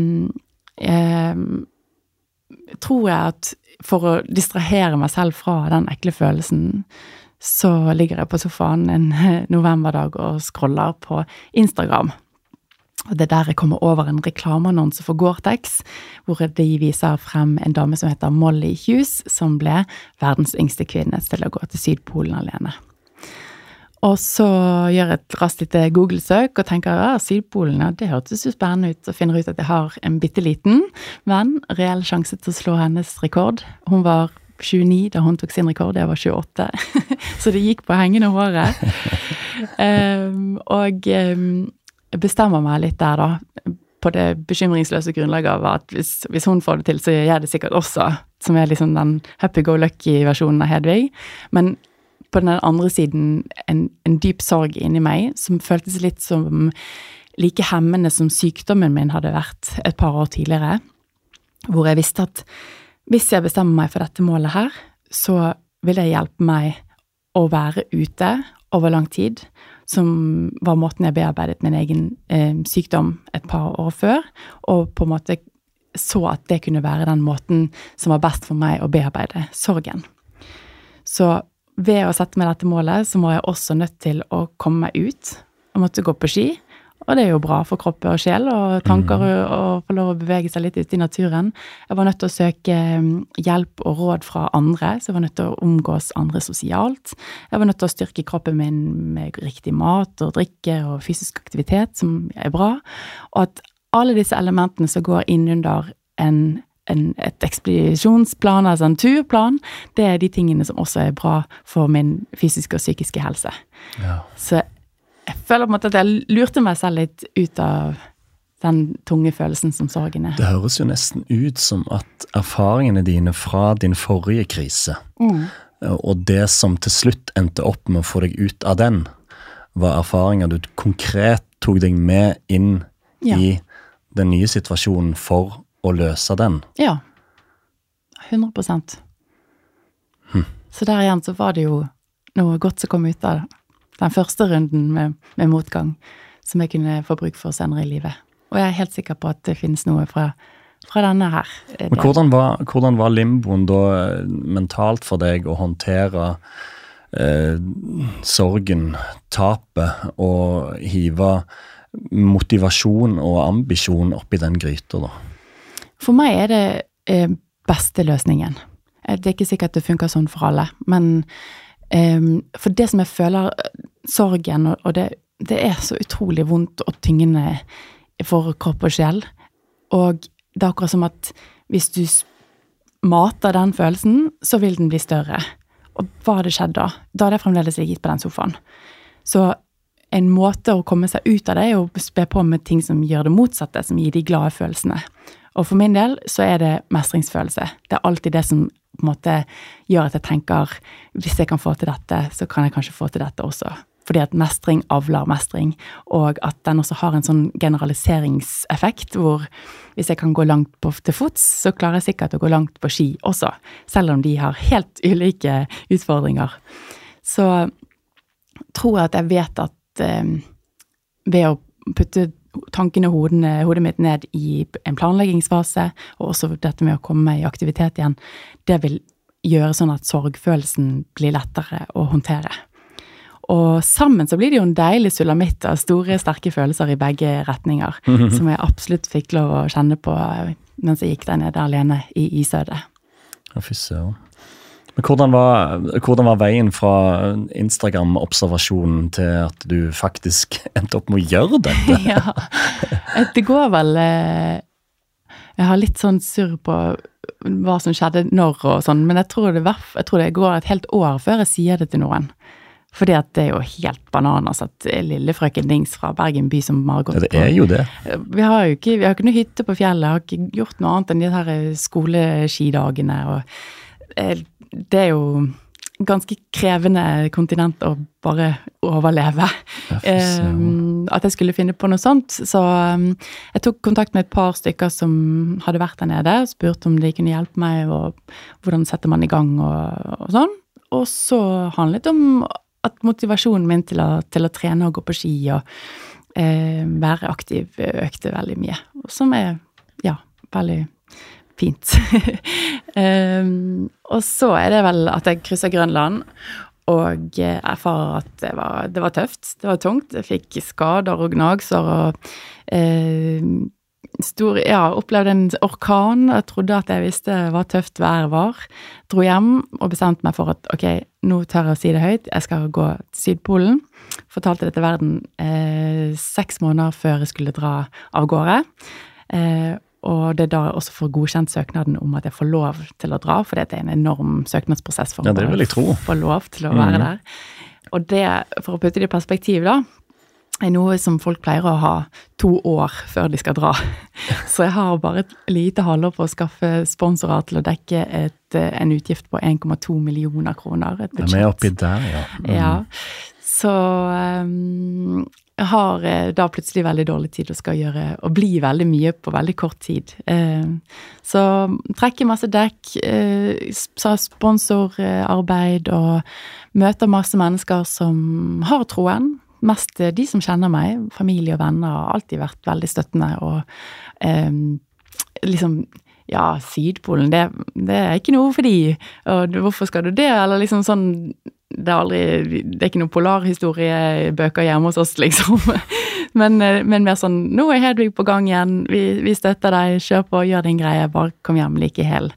tror jeg at for å distrahere meg selv fra den ekle følelsen, så ligger jeg på sofaen en novemberdag og scroller på Instagram. Og det er der jeg kommer over en reklameannonse for Gore-Tex, hvor de viser frem en dame som heter Molly Hughes, som ble verdens yngste kvinne til å gå til Sydpolen alene. Og så gjør jeg et raskt lite Google-søk og tenker, Sydpolen, det hørtes jo spennende ut, og finner ut at jeg har en bitteliten, men reell sjanse til å slå hennes rekord. Hun var 29 da hun tok sin rekord, jeg var 28, så det gikk på hengende håret. Og jeg bestemmer meg litt der da, på det bekymringsløse grunnlaget av at hvis hun får det til, så gjør jeg det sikkert også, som er liksom den happy-go-lucky-versjonen av Hedvig, men på den andre siden en dyp sorg inni meg, som føltes litt som like hemmende som sykdommen min hadde vært et par år tidligere, hvor jeg visste at hvis jeg bestemmer meg for dette målet her, så vil det hjelpe meg å være ute over lang tid, som var måten jeg bearbeidet min egen sykdom et par år før, og på en måte så at det kunne være den måten som var best for meg å bearbeide sorgen. Så ved å sette meg dette målet, så må jeg også nødt til å komme meg ut. Jeg måtte gå på ski, og det er jo bra for kropp og sjel, og tanker, og få lov å bevege seg litt ut i naturen. Jeg var nødt til å søke hjelp og råd fra andre, så jeg var nødt til å omgås andre sosialt. Jeg var nødt til å styrke kroppen min med riktig mat og drikke og fysisk aktivitet, som er bra. Og at alle disse elementene som går inn under et ekspedisjonsplan, altså en turplan, det er de tingene som også er bra for min fysiske og psykiske helse. Ja. Så jeg føler på en måte at jeg lurte meg selv litt ut av den tunge følelsen som sorgen er. Det høres jo nesten ut som at erfaringene dine fra din forrige krise, og det som til slutt endte opp med å få deg ut av den, var erfaringer du konkret tok deg med inn i den nye situasjonen for å løse den. Ja, 100%. Så der igjen så var det jo noe godt som kom ut av den første runden med motgang, som jeg kunne få bruk for senere i livet. Og jeg er helt sikker på at det finnes noe fra denne her. Men hvordan var limboen da mentalt for deg å håndtere sorgen, tapet, og hive motivasjon og ambisjon opp i den gryta da? For meg er det beste løsningen. Det er ikke sikkert det funker sånn for alle, men for det som jeg føler sorgen, og det er så utrolig vondt og tyngende for kropp og sjel, og det er akkurat som at hvis du mater den følelsen, så vil den bli større. Og hva hadde skjedd da? Da hadde jeg fremdeles ligget på den sofaen. Så en måte å komme seg ut av det er å spe på med ting som gjør det motsatte, som gir de glade følelsene. Og for min del så er det mestringsfølelse. Det er alltid det som på en måte gjør at jeg tenker, hvis jeg kan få til dette, så kan jeg kanskje få til dette også. Fordi at mestring avler mestring, og at den også har en sånn generaliseringseffekt, hvor hvis jeg kan gå langt til fots, så klarer jeg sikkert å gå langt på ski også, selv om de har helt ulike utfordringer. Så tror jeg at jeg vet at ved å putte tankene og hodet mitt ned i en planleggingsfase, og også dette med å komme i aktivitet igjen, det vil gjøre sånn at sorgfølelsen blir lettere å håndtere. Og sammen så blir det jo en deilig sulamitt av store, sterke følelser i begge retninger, som jeg absolutt fikk lov å kjenne på mens jeg gikk der nede alene i isødet. Ja, fisse, ja. Men hvordan var veien fra Instagram-observasjonen til at du faktisk endte opp med å gjøre dette? Ja, det går vel... Jeg har litt sånn surr på hva som skjedde når og sånn, men jeg tror det går et helt år før jeg sier det til noen. Fordi at det er jo helt bananas at lille frøken Dings fra Bergen by som har gått på. Ja, det er jo det. Vi har ikke noe hytte på fjellet, jeg har ikke gjort noe annet enn de her skoleskidagene, og det er jo ganske krevende kontinent å bare overleve. At jeg skulle finne på noe sånt, så jeg tok kontakt med et par stykker som hadde vært der nede, og spurte om de kunne hjelpe meg, og hvordan setter man i gang og sånn. Og så handlet det om at motivasjonen min til å trene og gå på ski og være aktiv økte veldig mye, som er, ja, veldig fint. Og så er det vel at jeg krysser Grønland, og erfarer at det var tøft, det var tungt, jeg fikk skader og gnagsår, og opplevde en orkan. Jeg trodde at jeg visste hva tøft vær var. Dro hjem og bestemte meg for at ok, nå tør jeg å si det høyt. Jeg skal gå til Sydpolen. Fortalte det til verden 6 måneder før jeg skulle dra av gårde. Og det da også får godkjent søknaden om at jeg får lov til å dra, for det er en enorm søknadsprosess for det vil jeg tro. Få lov til å være der. Og det, for å putte det i perspektiv da, er noe som folk pleier å ha 2 år før de skal dra. Så jeg har bare et lite halvår på å skaffe sponsorer til å dekke en utgift på 1,2 millioner kroner. Et budsjett. Jeg er oppi der, ja. Ja, så jeg har da plutselig veldig dårlig tid og skal gjøre, og bli veldig mye på veldig kort tid. Så trekke masse dekk, sponsorarbeid og møter masse mennesker som har troen, mest de som kjenner meg, familie og venner har alltid vært veldig støttende, og liksom, ja, Sydpolen, det er ikke noe for de, og hvorfor skal du det, eller liksom sånn, det er ikke noen polarhistoriebøker hjemme hos oss, liksom, men mer sånn, nå er Hedvig på gang igjen, vi støtter deg, kjør på, gjør din greie, bare kom hjem like hel.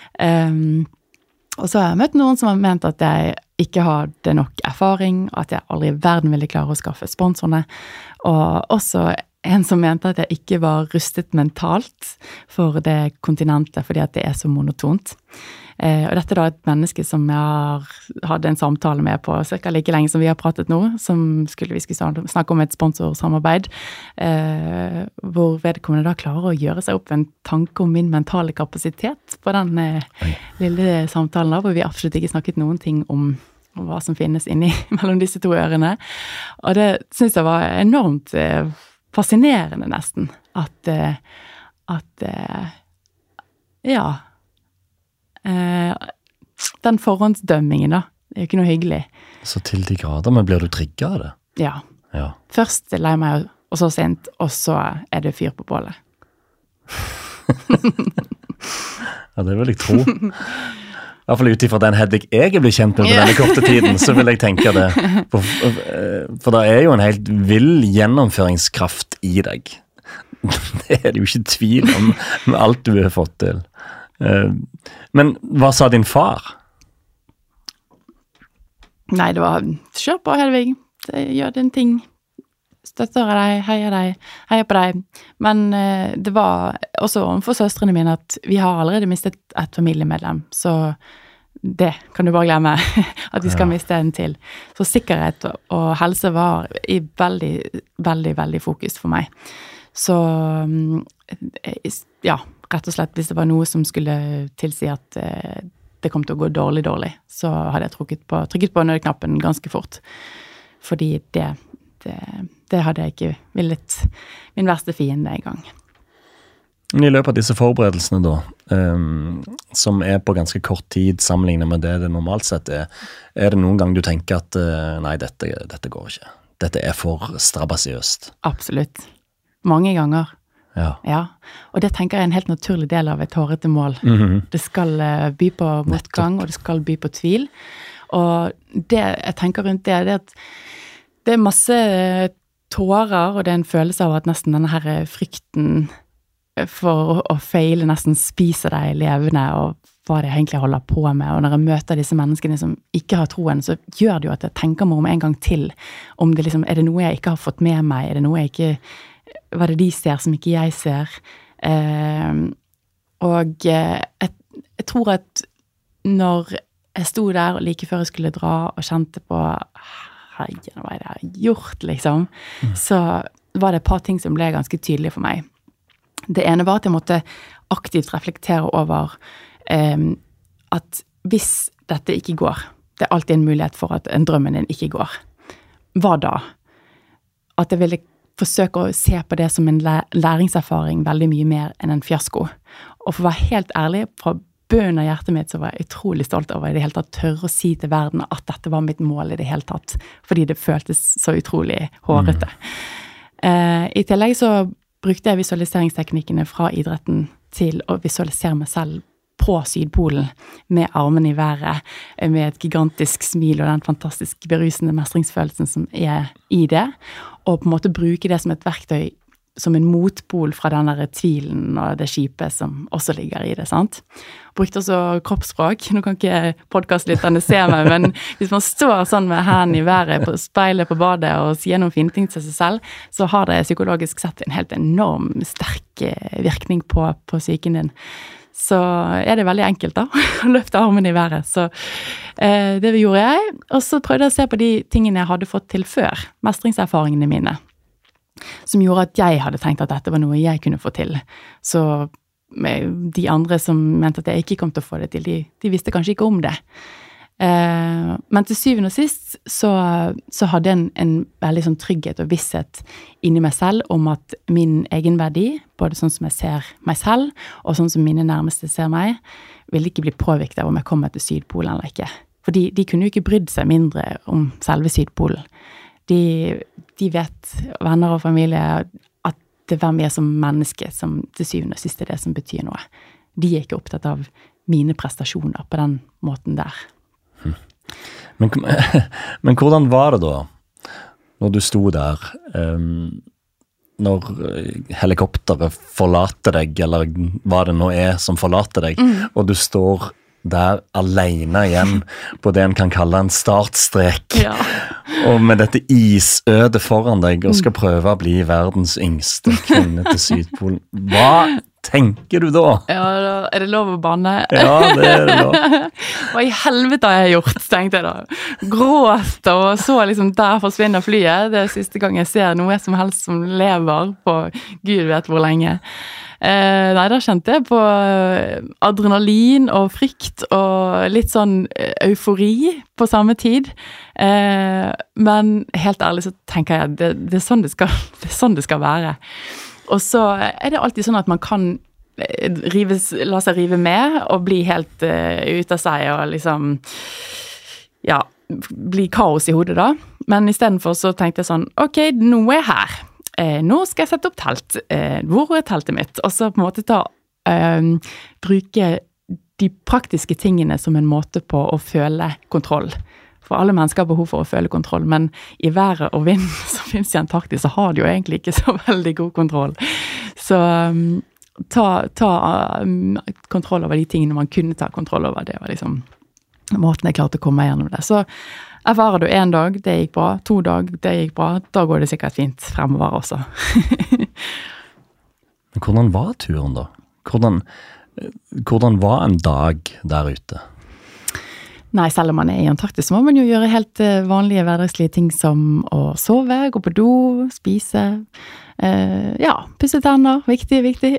Og så har jeg møtt noen som har ment at jeg ikke hadde nok erfaring, at jeg aldri i verden ville klare å skaffe sponsorene, og også en som mente at jeg ikke var rustet mentalt for det kontinentet, fordi at det er så monotont. Og dette er da et menneske som jeg hadde en samtale med på cirka like lenge som vi har pratet nå, som vi skulle snakke om et sponsorsamarbeid, hvor vedkommende da klarer å gjøre seg opp en tanke om min mentale kapasitet på den lille samtalen da, hvor vi absolutt ikke snakket noen ting om hva som finnes inni mellom disse 2 ørene. Og det synes jeg var enormt fascinerende nesten, at Ja. Den forhåndsdømmingen da, det jo ikke noe hyggelig. Så til de grader, men blir du trigget av det? Ja. Ja. Først lei meg, og så sint, og så det fyr på bålet. Ja, det vil jeg tro. I hvert fall utifra den Hedvig jeg blitt kjent med på denne korte tiden, så vil jeg tenke det. For det jo en helt vill gjennomføringskraft i deg. Det det jo ikke tvil om med alt du har fått til. Men hva sa din far? Nei, det var, kjør på Hedvig, gjør din ting. Støtter deg, heier på deg. Men det var også overfor søstrene mine at vi har allerede mistet et familiemedlem, så det kan du bare glemme, at vi skal miste en til. Så sikkerhet og helse var i veldig, veldig, veldig fokus for meg. Så ja, rett og slett, hvis det var noe som skulle tilsi at det kom til å gå dårlig, så hadde jeg trykket på nødknappen ganske fort. Fordi det hadde jeg ikke villet min verste fiende en gang. I løpet av disse forberedelsene da, som på ganske kort tid sammenlignet med det normalt sett det noen gang du tenker at nei, dette går ikke. Dette for strabasiøst. Absolutt. Mange ganger. Ja. Og det tenker jeg en helt naturlig del av et hårete mål. Det skal by på motgang, og det skal by på tvil. Og det jeg tenker rundt det at det masse tårer, og det en følelse av at nesten denne her frykten for å feile nesten spiser deg levende, og hva det egentlig holder på med. Og når jeg møter disse menneskene som ikke har troen, så gjør det jo at jeg tenker meg om en gang til, om det liksom, det noe jeg ikke har fått med meg, det noe jeg ikke, hva det de ser som ikke jeg ser. Og jeg tror at når jeg sto der, og like før jeg skulle dra, og kjente på hva jeg har gjort, liksom, så var det et par ting som ble ganske tydelige for meg. Det ene var at jeg måtte aktivt reflektere over at hvis dette ikke går, det alltid en mulighet for at en drømmen din ikke går. Hva da? At jeg ville forsøke å se på det som en læringserfaring veldig mye mer enn en fiasko. Og for å være helt ærlig, fra bunnen av hjertet mitt så var jeg utrolig stolt over i det hele tatt tørre å si til verden at dette var mitt mål i det hele tatt, fordi det føltes så utrolig hårete. I tillegg så brukte jeg visualiseringsteknikkene fra idretten til å visualisere meg selv på Sydpolen, med armene i været, med et gigantisk smil og den fantastisk berusende mestringsfølelsen som i det, og på en måte bruke det som et verktøy, som en motpol fra den der tvilen og det skipet som også ligger i det, sant? Brukte også kroppsspråk. Nå kan ikke podcastlytterne se meg, men hvis man står sånn med hendene i været på speilet på badet og sier noen fine ting til seg selv, så har det psykologisk sett en helt enorm sterk virkning på psyken din. Så det veldig enkelt da, å løfte armene i været. Så det gjorde jeg, og så prøvde jeg å se på de tingene jeg hadde fått til før, mestringserfaringene mine, som gjorde at jeg hadde tenkt at dette var noe jeg kunne få til. Så de andre som mente at jeg ikke kom til å få det til, de visste kanskje ikke om det. Men til syvende og sist så hadde jeg en veldig sånn trygghet og visshet inni meg selv om at min egen verdi, både sånn som jeg ser meg selv, og sånn som mine nærmeste ser meg, ville ikke bli påvirket av om jeg kommer til Sydpolen eller ikke. For de kunne jo ikke brydd seg mindre om selve Sydpolen. De vet, venner og familie, at det er hvem vi som menneske som til syvende og sist det som betyr noe. De ikke opptatt av mine prestasjoner på den måten der. Men hvordan var det da, når du sto der, når helikopteret forlater deg, eller hva det nå som forlater deg, og du står der alene igjen på det en kan kalle en startstrek, og med dette isødet foran deg og skal prøve å bli verdens yngste kvinne til Sydpolen. Hva tenker du da? Ja, det lov å banne? Ja, det det lov. Hva i helvete har jeg gjort, tenkte jeg da. Gråt og så liksom der forsvinner flyet. Det siste gang jeg ser noe som helst som lever på Gud vet hvor lenge. Nei, da kjente jeg på adrenalin og frykt og litt sånn eufori på samme tid. Men helt ærlig så tenker jeg det er sånn det skal være. Og så det alltid sånn at man kan la seg rive med og bli helt ut av seg og liksom, ja, bli kaos i hodet da. Men i stedet for så tenkte jeg sånn, ok, nå er jeg her. Nå skal jeg sette opp telt. Hvor er teltet mitt? Og så på en måte bruke de praktiske tingene som en måte på å føle kontroll. For alle mennesker har behov for å føle kontroll, men i været og vind som finnes i Antarktis, så har de jo egentlig ikke så veldig god kontroll. Så ta kontroll over de tingene man kunne ta kontroll over, det var liksom måten jeg klarte å komme gjennom det. Så erfarer du 1 dag, det gikk bra, 2 dag, det gikk bra, da går det sikkert fint fremover også. Men hvordan var turen da? Hvordan var en dag der ute? Nei, selv om man er i Antarktis, så må man jo gjøre helt vanlige hverdagslige ting som å sove, gå på do, spise, pusse tenner, viktig.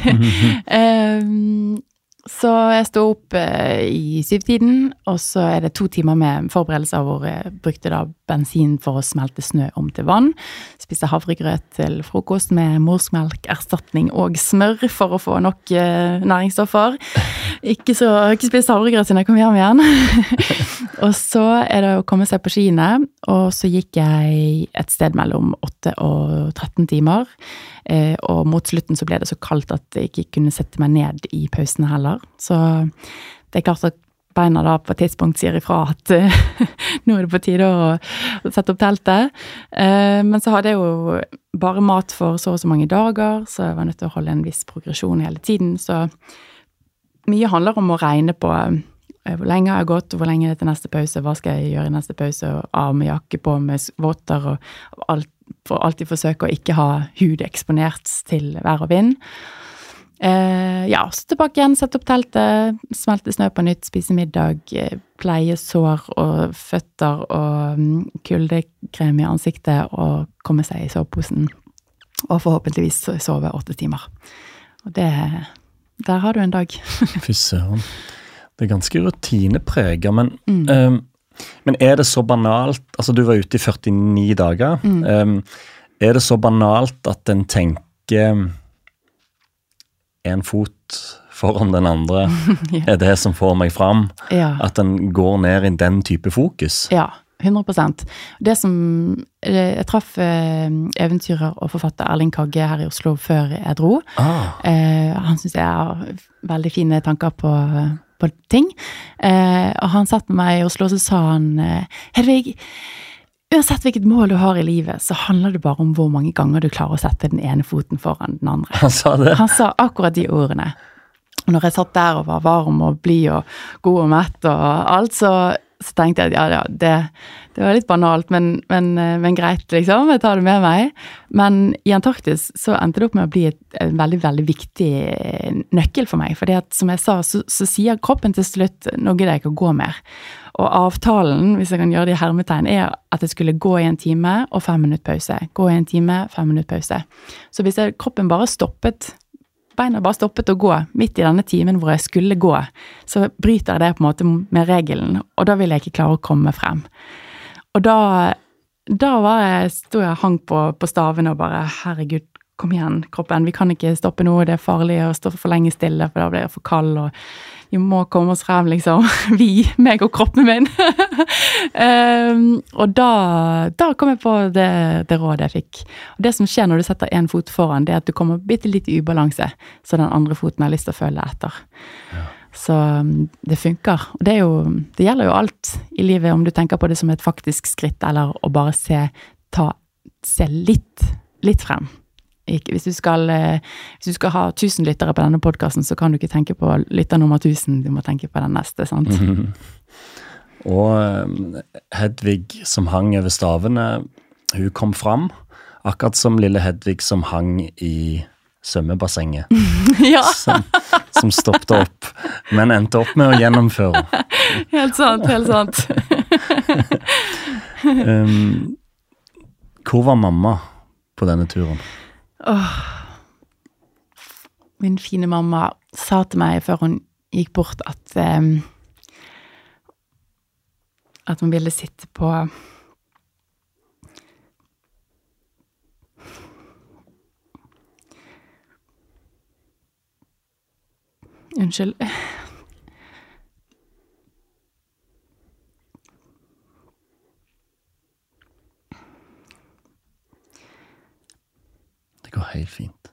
Så jeg stod opp i 7-tiden, og så er det 2 timer med forberedelser hvor jeg brukte da bensin for å smelte snø om til vann. Spiste havregrøt til frokost med morsmelk, erstatning og smør for å få nok næringsstoffer. Ikke spist havregrøt siden jeg kom hjem igjen. Og så er det å komme seg på skiene, og så gikk jeg et sted mellom 8 og 13 timer. Og mot slutten så ble det så kaldt at jeg ikke kunne sette meg ned i pausene heller. Så det er klart at beina da på et tidspunkt sier ifra at nå er det på tide å sette opp teltet. Men så hadde jeg jo bare mat for så og så mange dager, så jeg var nødt til å holde en viss progresjon hele tiden. Så mye handler om å regne på hvor lenge jeg har gått, hvor lenge er det til neste pause, hva skal jeg gjøre i neste pause, og av med jakke på med votter, og alltid forsøke å ikke ha hud eksponert til vær og vind. Så tilbake igjen, sette opp teltet, smelte snø på nytt, spise middag, pleie sår og føtter og kuldekrem i ansiktet og komme seg i soveposen og forhåpentligvis sove 8 timer. Og der har du en dag. Fy søren. Det er ganske rutinepreget, men er det så banalt, altså du var ute i 49 dager, er det så banalt at en tenker en fot foran den andre er det som får meg fram, at en går ned i den type fokus? Ja, 100%. Det som, jeg traff eventyrer og forfatter Erling Kagge her i Oslo før jeg dro. Han synes jeg har veldig fine tanker på ting. Og han satt med meg i Oslo, og så sa han, Hedvig, uansett hvilket mål du har i livet, så handler det bare om hvor mange ganger du klarer å sette den ene foten foran den andre. Han sa det? Han sa akkurat de ordene. Og når jeg satt der og var varm og blid og god og mett og alt, så tenkte jeg at det var litt banalt, men greit, liksom, jeg tar det med meg. Men i Antarktis så endte det opp med å bli et veldig, veldig viktig nøkkel for meg, fordi at, som jeg sa, så sier kroppen til slutt, nå gidder jeg ikke å gå mer. Og avtalen, hvis jeg kan gjøre det i hermetegn, er at jeg skulle gå i 1 time og 5 minutter pause. Gå i 1 time, 5 minutter pause. Så hvis kroppen bare stoppet, beina bare stoppet å gå midt i denne timen hvor jeg skulle gå, så bryter jeg det på en måte med regelen, og da vil jeg ikke klare å komme frem. Og da stod jeg hang på staven og bare, herregud, kom igjen, kroppen, vi kan ikke stoppe noe, det er farlig å stå for lenge stille, for da blir jeg for kald, og vi må komme oss frem, liksom. Meg og kroppen min. Og da kom jeg på det rådet jeg fikk. Og det som skjer når du setter en fot foran, det er at du kommer bitte litt i ubalanse, så den andre foten har lyst til å følge etter. Ja. Så det funker. Og det gjelder jo alt i livet, om du tenker på det som et faktisk skritt, eller å bare se litt frem. Hvis du skal ha 1000 lyttere på denne podcasten, så kan du ikke tenke på lytter nummer 1000, du må tenke på den neste, sant? Og Hedvig som hang over stavene, hun kom fram, akkurat som lille Hedvig som hang i svømmebassenget. Ja. Som stoppet opp, men endte opp med å gjennomføre. Helt sant. Hvor var mamma på denne turen? Min fine mamma sa til meg før hun gikk bort at hun ville sitte på Unnskyld. Det går helt fint.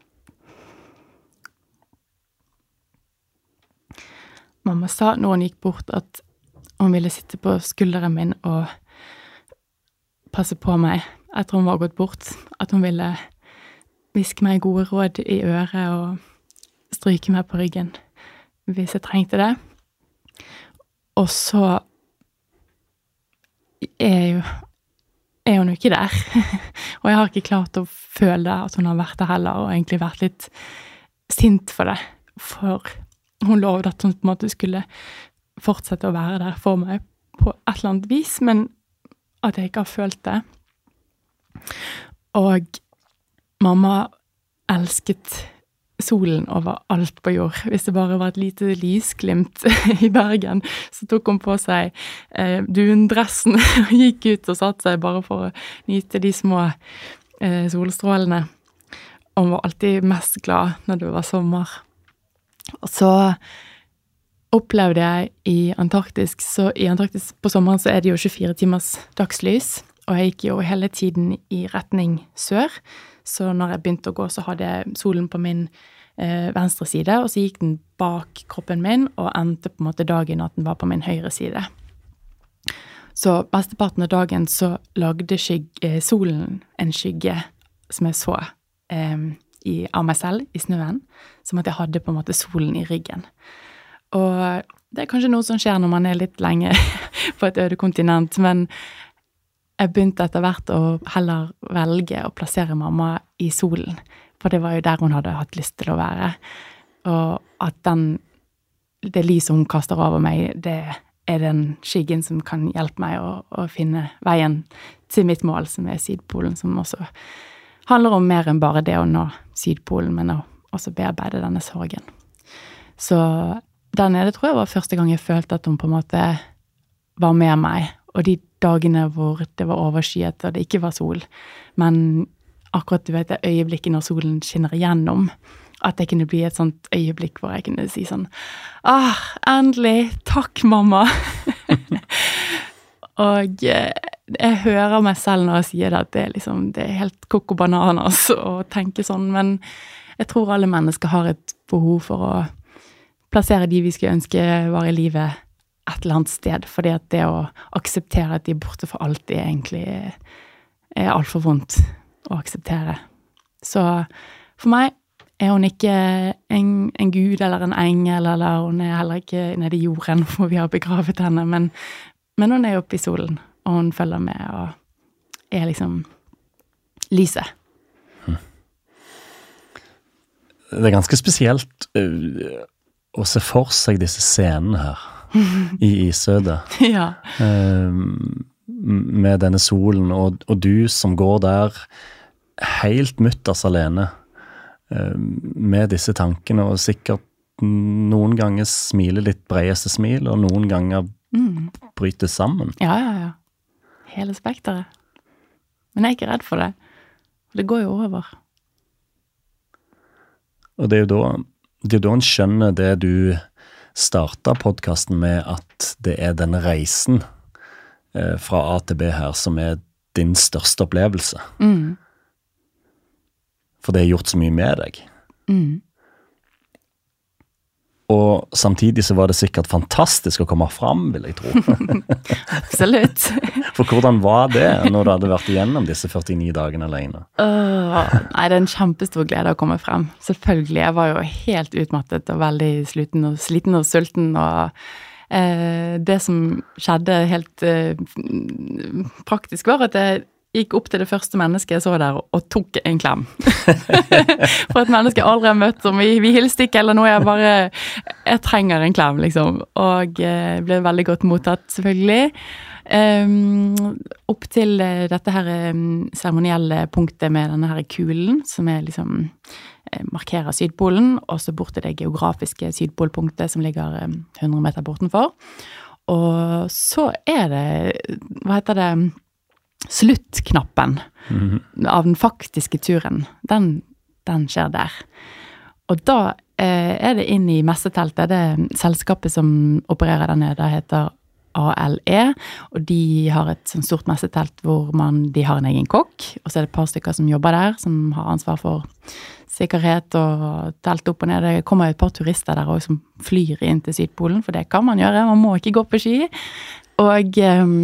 Mamma sa når hun gikk bort at hun ville sitte på skulderen min og passe på meg etter hun var gått bort. At hun ville viske meg gode råd i øret og stryke meg på ryggen hvis jeg trengte det. Og så er hun jo ikke der. Og jeg har ikke klart å føle at hun har vært der heller, og egentlig vært litt sint for det. For hun lovet at hun på en måte skulle fortsette å være der for meg på et eller annet vis, men at jeg ikke har følt det. Og mamma elsket solen over alt på jord. Hvis det bare var et lite lysglimt i Bergen, så tok hun på seg dundressen og gikk ut og satt seg bare for å nyte de små solstrålene. Og hun var alltid mest glad når det var sommer. Og så opplevde jeg i Antarktis på sommeren så er det jo 24 timers dagslys, og jeg gikk jo hele tiden i retning sør. Så når jeg begynte å gå, så hadde jeg solen på min venstre side, og så gikk den bak kroppen min, og endte på en måte dagen at den var på min høyre side. Så besteparten av dagen så lagde solen en skygge som jeg så av meg selv i snøen, som at jeg hadde på en måte solen i ryggen. Og det er kanskje noe som skjer når man er litt lenge på et øde kontinent, men jeg begynte etter hvert å heller velge å plassere mamma i solen, for det var jo der hun hadde hatt lyst til å være. Og at det lyset hun kaster over meg, det er den skyggen som kan hjelpe meg å finne veien til mitt mål, som er Sydpolen, som også handler om mer enn bare det å nå Sydpolen, men å også bearbeide denne sorgen. Så der nede tror jeg var første gang jeg følte at hun på en måte var med meg, og de dagene hvor det var overskyet og det ikke var sol. Men akkurat det øyeblikket når solen skinner igjennom, at det kunne bli et sånt øyeblikk hvor jeg kunne si sånn, endelig, takk mamma. Og jeg hører meg selv når jeg sier det, at det er helt koko bananas å tenke sånn, men jeg tror alle mennesker har et behov for å plassere de vi skulle ønske var i livet et eller annet sted, fordi at det å akseptere at de er borte for alltid egentlig er alt for vondt å akseptere. Så for meg er hun ikke en gud eller en engel, eller hun er heller ikke nede i jorden hvor vi har begravet henne, men hun er oppe i solen, og hun følger med og er liksom lyset. Det er ganske spesielt å se for seg disse scenene her i isødet. Ja. Med denne solen, og du som går der helt mutters alene med disse tankene, og sikkert noen ganger smiler litt breieste smil, og noen ganger bryter sammen. Ja. Hele spekteret. Men jeg er ikke redd for det. Det går jo over. Og det er jo da en skjønner det du startet podcasten med, at det er denne reisen fra A til B her som er din største opplevelse. For det har gjort så mye med deg. Og samtidig så var det sikkert fantastisk å komme fram, vil jeg tro. Absolutt. For hvordan var det når du hadde vært igjennom disse 49 dagene alene? Nei, det er en kjempestor glede å komme frem. Selvfølgelig, jeg var jo helt utmattet og veldig sliten og sulten, og det som skjedde helt praktisk var at jeg gikk opp til det første mennesket jeg så der og tok en klem. For et menneske jeg aldri har møtt, som vi hilste ikke eller noe, jeg trenger en klem, liksom. Og ble veldig godt mottatt, selvfølgelig. Opp til dette her seremonielle punktet med denne her kulen, som er liksom markerer Sydpolen, og så bort til det geografiske Sydpolpunktet som ligger 100 meter bortenfor. Og så er det, sluttknappen av den faktiske turen, den skjer der. Og da det inn i messeteltet. Det selskapet som opererer der nede, heter ALE, og de har et sånt stort messetelt hvor de har en egen kokk, og så det et par stykker som jobber der, som har ansvar for sikkerhet og telt opp og ned. Det kommer et par turister der også som flyr inn til Sydpolen, for det kan man gjøre, man må ikke gå på ski. Og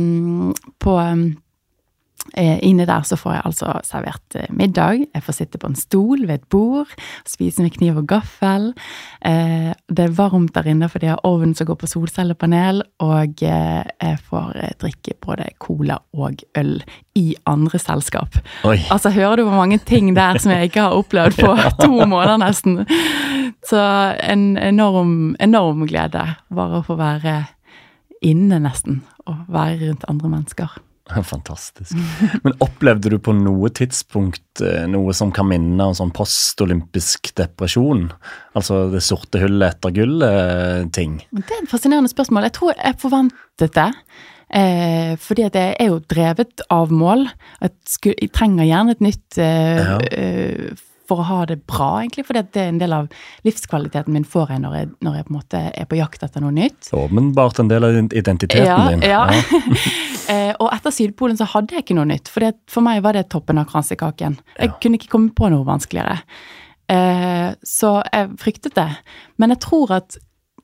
inne der så får jeg altså servert middag, jeg får sitte på en stol ved et bord, spise med kniv og gaffel, det varmt der inne fordi jeg har ovnen som går på solcellepanel, og jeg får drikke både cola og øl i andre selskap. Oi. Altså hører du hvor mange ting der som jeg ikke har opplevd på 2 måneder nesten. Så en enorm glede bare å få være inne nesten, og være rundt andre mennesker. Fantastisk. Men opplevde du på noe tidspunkt noe som kan minne om sånn post-olympisk depresjon? Altså det sorte hullet etter gullet-ting? Det et fascinerende spørsmål. Jeg tror jeg forventet det. Fordi at jeg jo drevet av mål. Jeg trenger gjerne et nytt for å ha det bra, egentlig, fordi det en del av livskvaliteten min får jeg når jeg på en måte på jakt etter noe nytt. Åpenbart en del av identiteten din. Ja. Og etter Sydpolen så hadde jeg ikke noe nytt, for meg var det toppen av kransekaken. Jeg kunne ikke komme på noe vanskeligere. Så jeg fryktet det. Men jeg tror at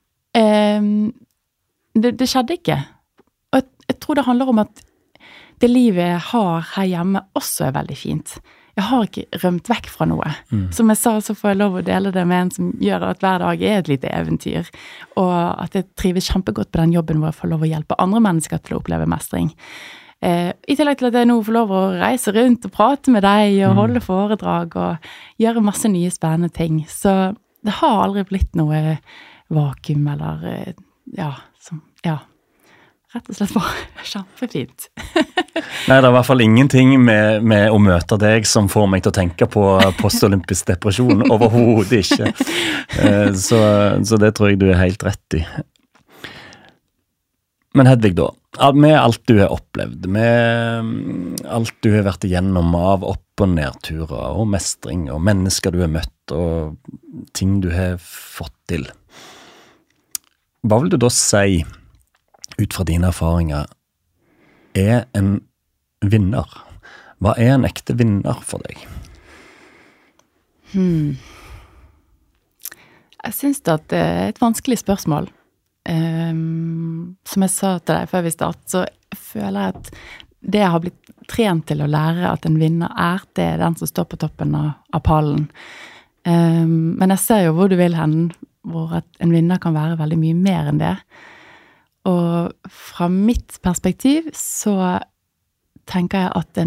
det skjedde ikke. Og jeg tror det handler om at det livet jeg har her hjemme også veldig fint. Jeg har ikke rømt vekk fra noe. Som jeg sa, så får jeg lov å dele det med en som gjør at hver dag et lite eventyr. Og at jeg trives kjempegodt på den jobben hvor jeg får lov å hjelpe andre mennesker til å oppleve mestring. I tillegg til at jeg nå får lov å reise rundt og prate med deg og holde foredrag og gjøre masse nye spennende ting. Så det har aldri blitt noe vakuum eller rett og slett bare kjempefint. Nei, det er i hvert fall ingenting med å møte deg som får meg til å tenke på post-olympisk depresjon. Overhodet ikke. Så det tror jeg du er helt rett i. Men Hedvig da, med alt du har opplevd, med alt du har vært igjennom av opp- og nedturer og mestring og mennesker du har møtt og ting du har fått til, hva vil du da si ut fra dine erfaringer en vinner? Hva en ekte vinner for deg? Jeg synes at det et vanskelig spørsmål. Som jeg sa til deg før vi startet, så føler jeg at det jeg har blitt trent til å lære at en vinner det den som står på toppen av pallen. Men jeg ser jo hvor du vil hen, hvor at en vinner kan være veldig mye mer enn det. Og fra mitt perspektiv så tenker jeg at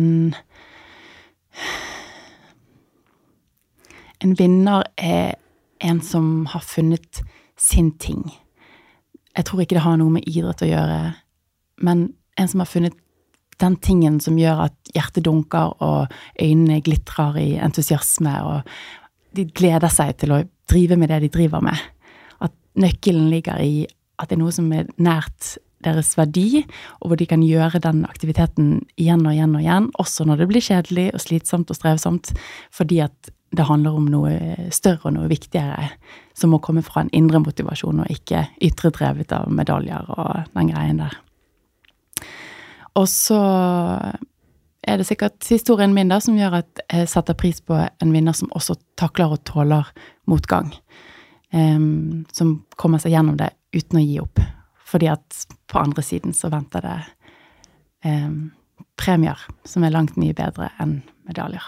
en vinner en som har funnet sin ting. Jeg tror ikke det har noe med idrett å gjøre, men en som har funnet den tingen som gjør at hjertet dunker og øynene glitrer i entusiasme, og de gleder seg til å drive med det de driver med. At nøkkelen ligger i at det noe som nært deres verdi, og hvor de kan gjøre den aktiviteten igjen og igjen og igjen, også når det blir kjedelig og slitsomt og strevsomt, fordi at det handler om noe større og noe viktigere, som må komme fra en indre motivasjon og ikke ytre drevet av medaljer og den greien der. Og så det sikkert historien min da, som gjør at jeg setter pris på en vinner som også takler og tåler motgang, som kommer seg gjennom det uten å gi opp. Fordi at på andre siden så venter det premier som langt mye bedre enn medaljer.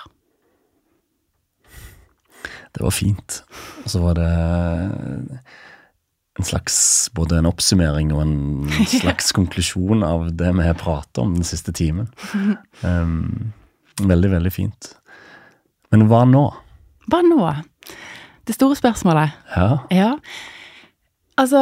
Det var fint. Og så var det en slags, både en oppsummering og en slags konklusjon av det vi har pratet om den siste timen. Veldig, veldig fint. Men hva nå? Hva nå? Det store spørsmålet. Ja. Altså,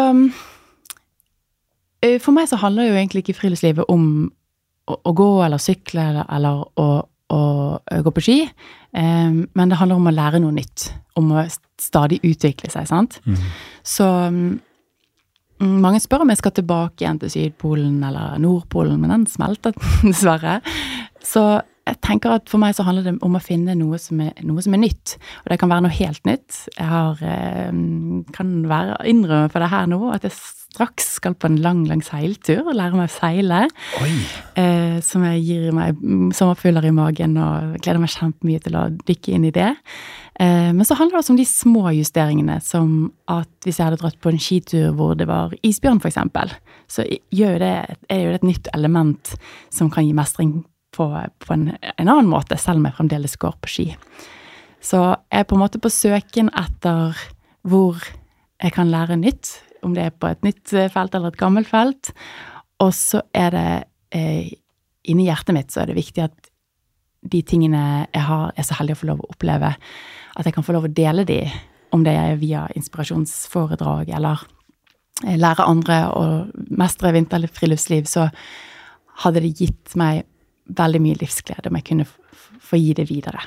for meg så handler jo egentlig ikke friluftslivet om å gå eller sykle eller å gå på ski, men det handler om å lære noe nytt, om å stadig utvikle seg, sant? Så mange spør om jeg skal tilbake igjen til Sydpolen eller Nordpolen, men den smelter dessverre. Så Jeg tenker at for meg så handler det om å finne noe som er nytt, og det kan være noe helt nytt. Jeg innrømme for det her nå, at jeg straks skal på en lang seiltur og lære meg å seile. Som jeg gir meg sommerfugler i magen og gleder meg kjempemye til å dykke inn i det. Men så handler det også om de små justeringene, som at hvis jeg hadde dratt på en skitur hvor det var isbjørn for eksempel, så er jo det et nytt element som kan gi mestring på en annen måte, selv om jeg fremdeles går på ski. Så jeg er på en måte på søken etter hvor jeg kan lære nytt, om det er på et nytt felt eller et gammelt felt. Og så er det, inni hjertet mitt, så er det viktig at de tingene jeg har, er så heldig å få lov å oppleve, at jeg kan få lov å dele de, om det er via inspirasjonsforedrag, eller lære andre å mestre vinter- eller friluftsliv, så hadde det gitt meg veldig mye livsglede om jeg kunne få gi det videre.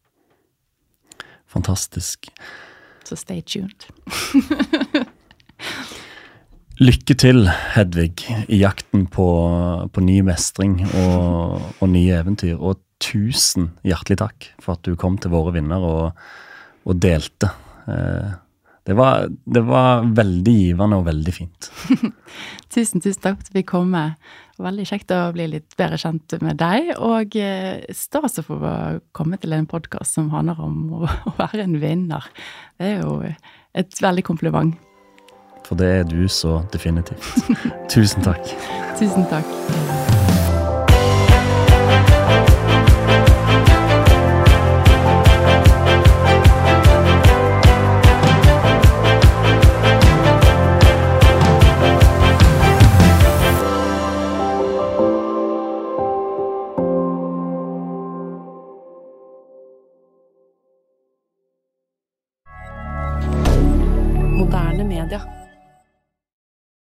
Fantastisk. Så stay tuned. Lykke til, Hedvig, i jakten på ny mestring og nye eventyr. Og tusen hjertelig takk for at du kom til våre vinner og delte. Det var veldig givende og veldig fint. Tusen takk for at vi kom med. Veldig kjekt å bli litt bedre kjent med deg, og stas å få komme til en podcast som handler om å være en vinner. Det er jo et veldig kompliment. For det er du så definitivt. Tusen takk. Tusen takk. Moderne media.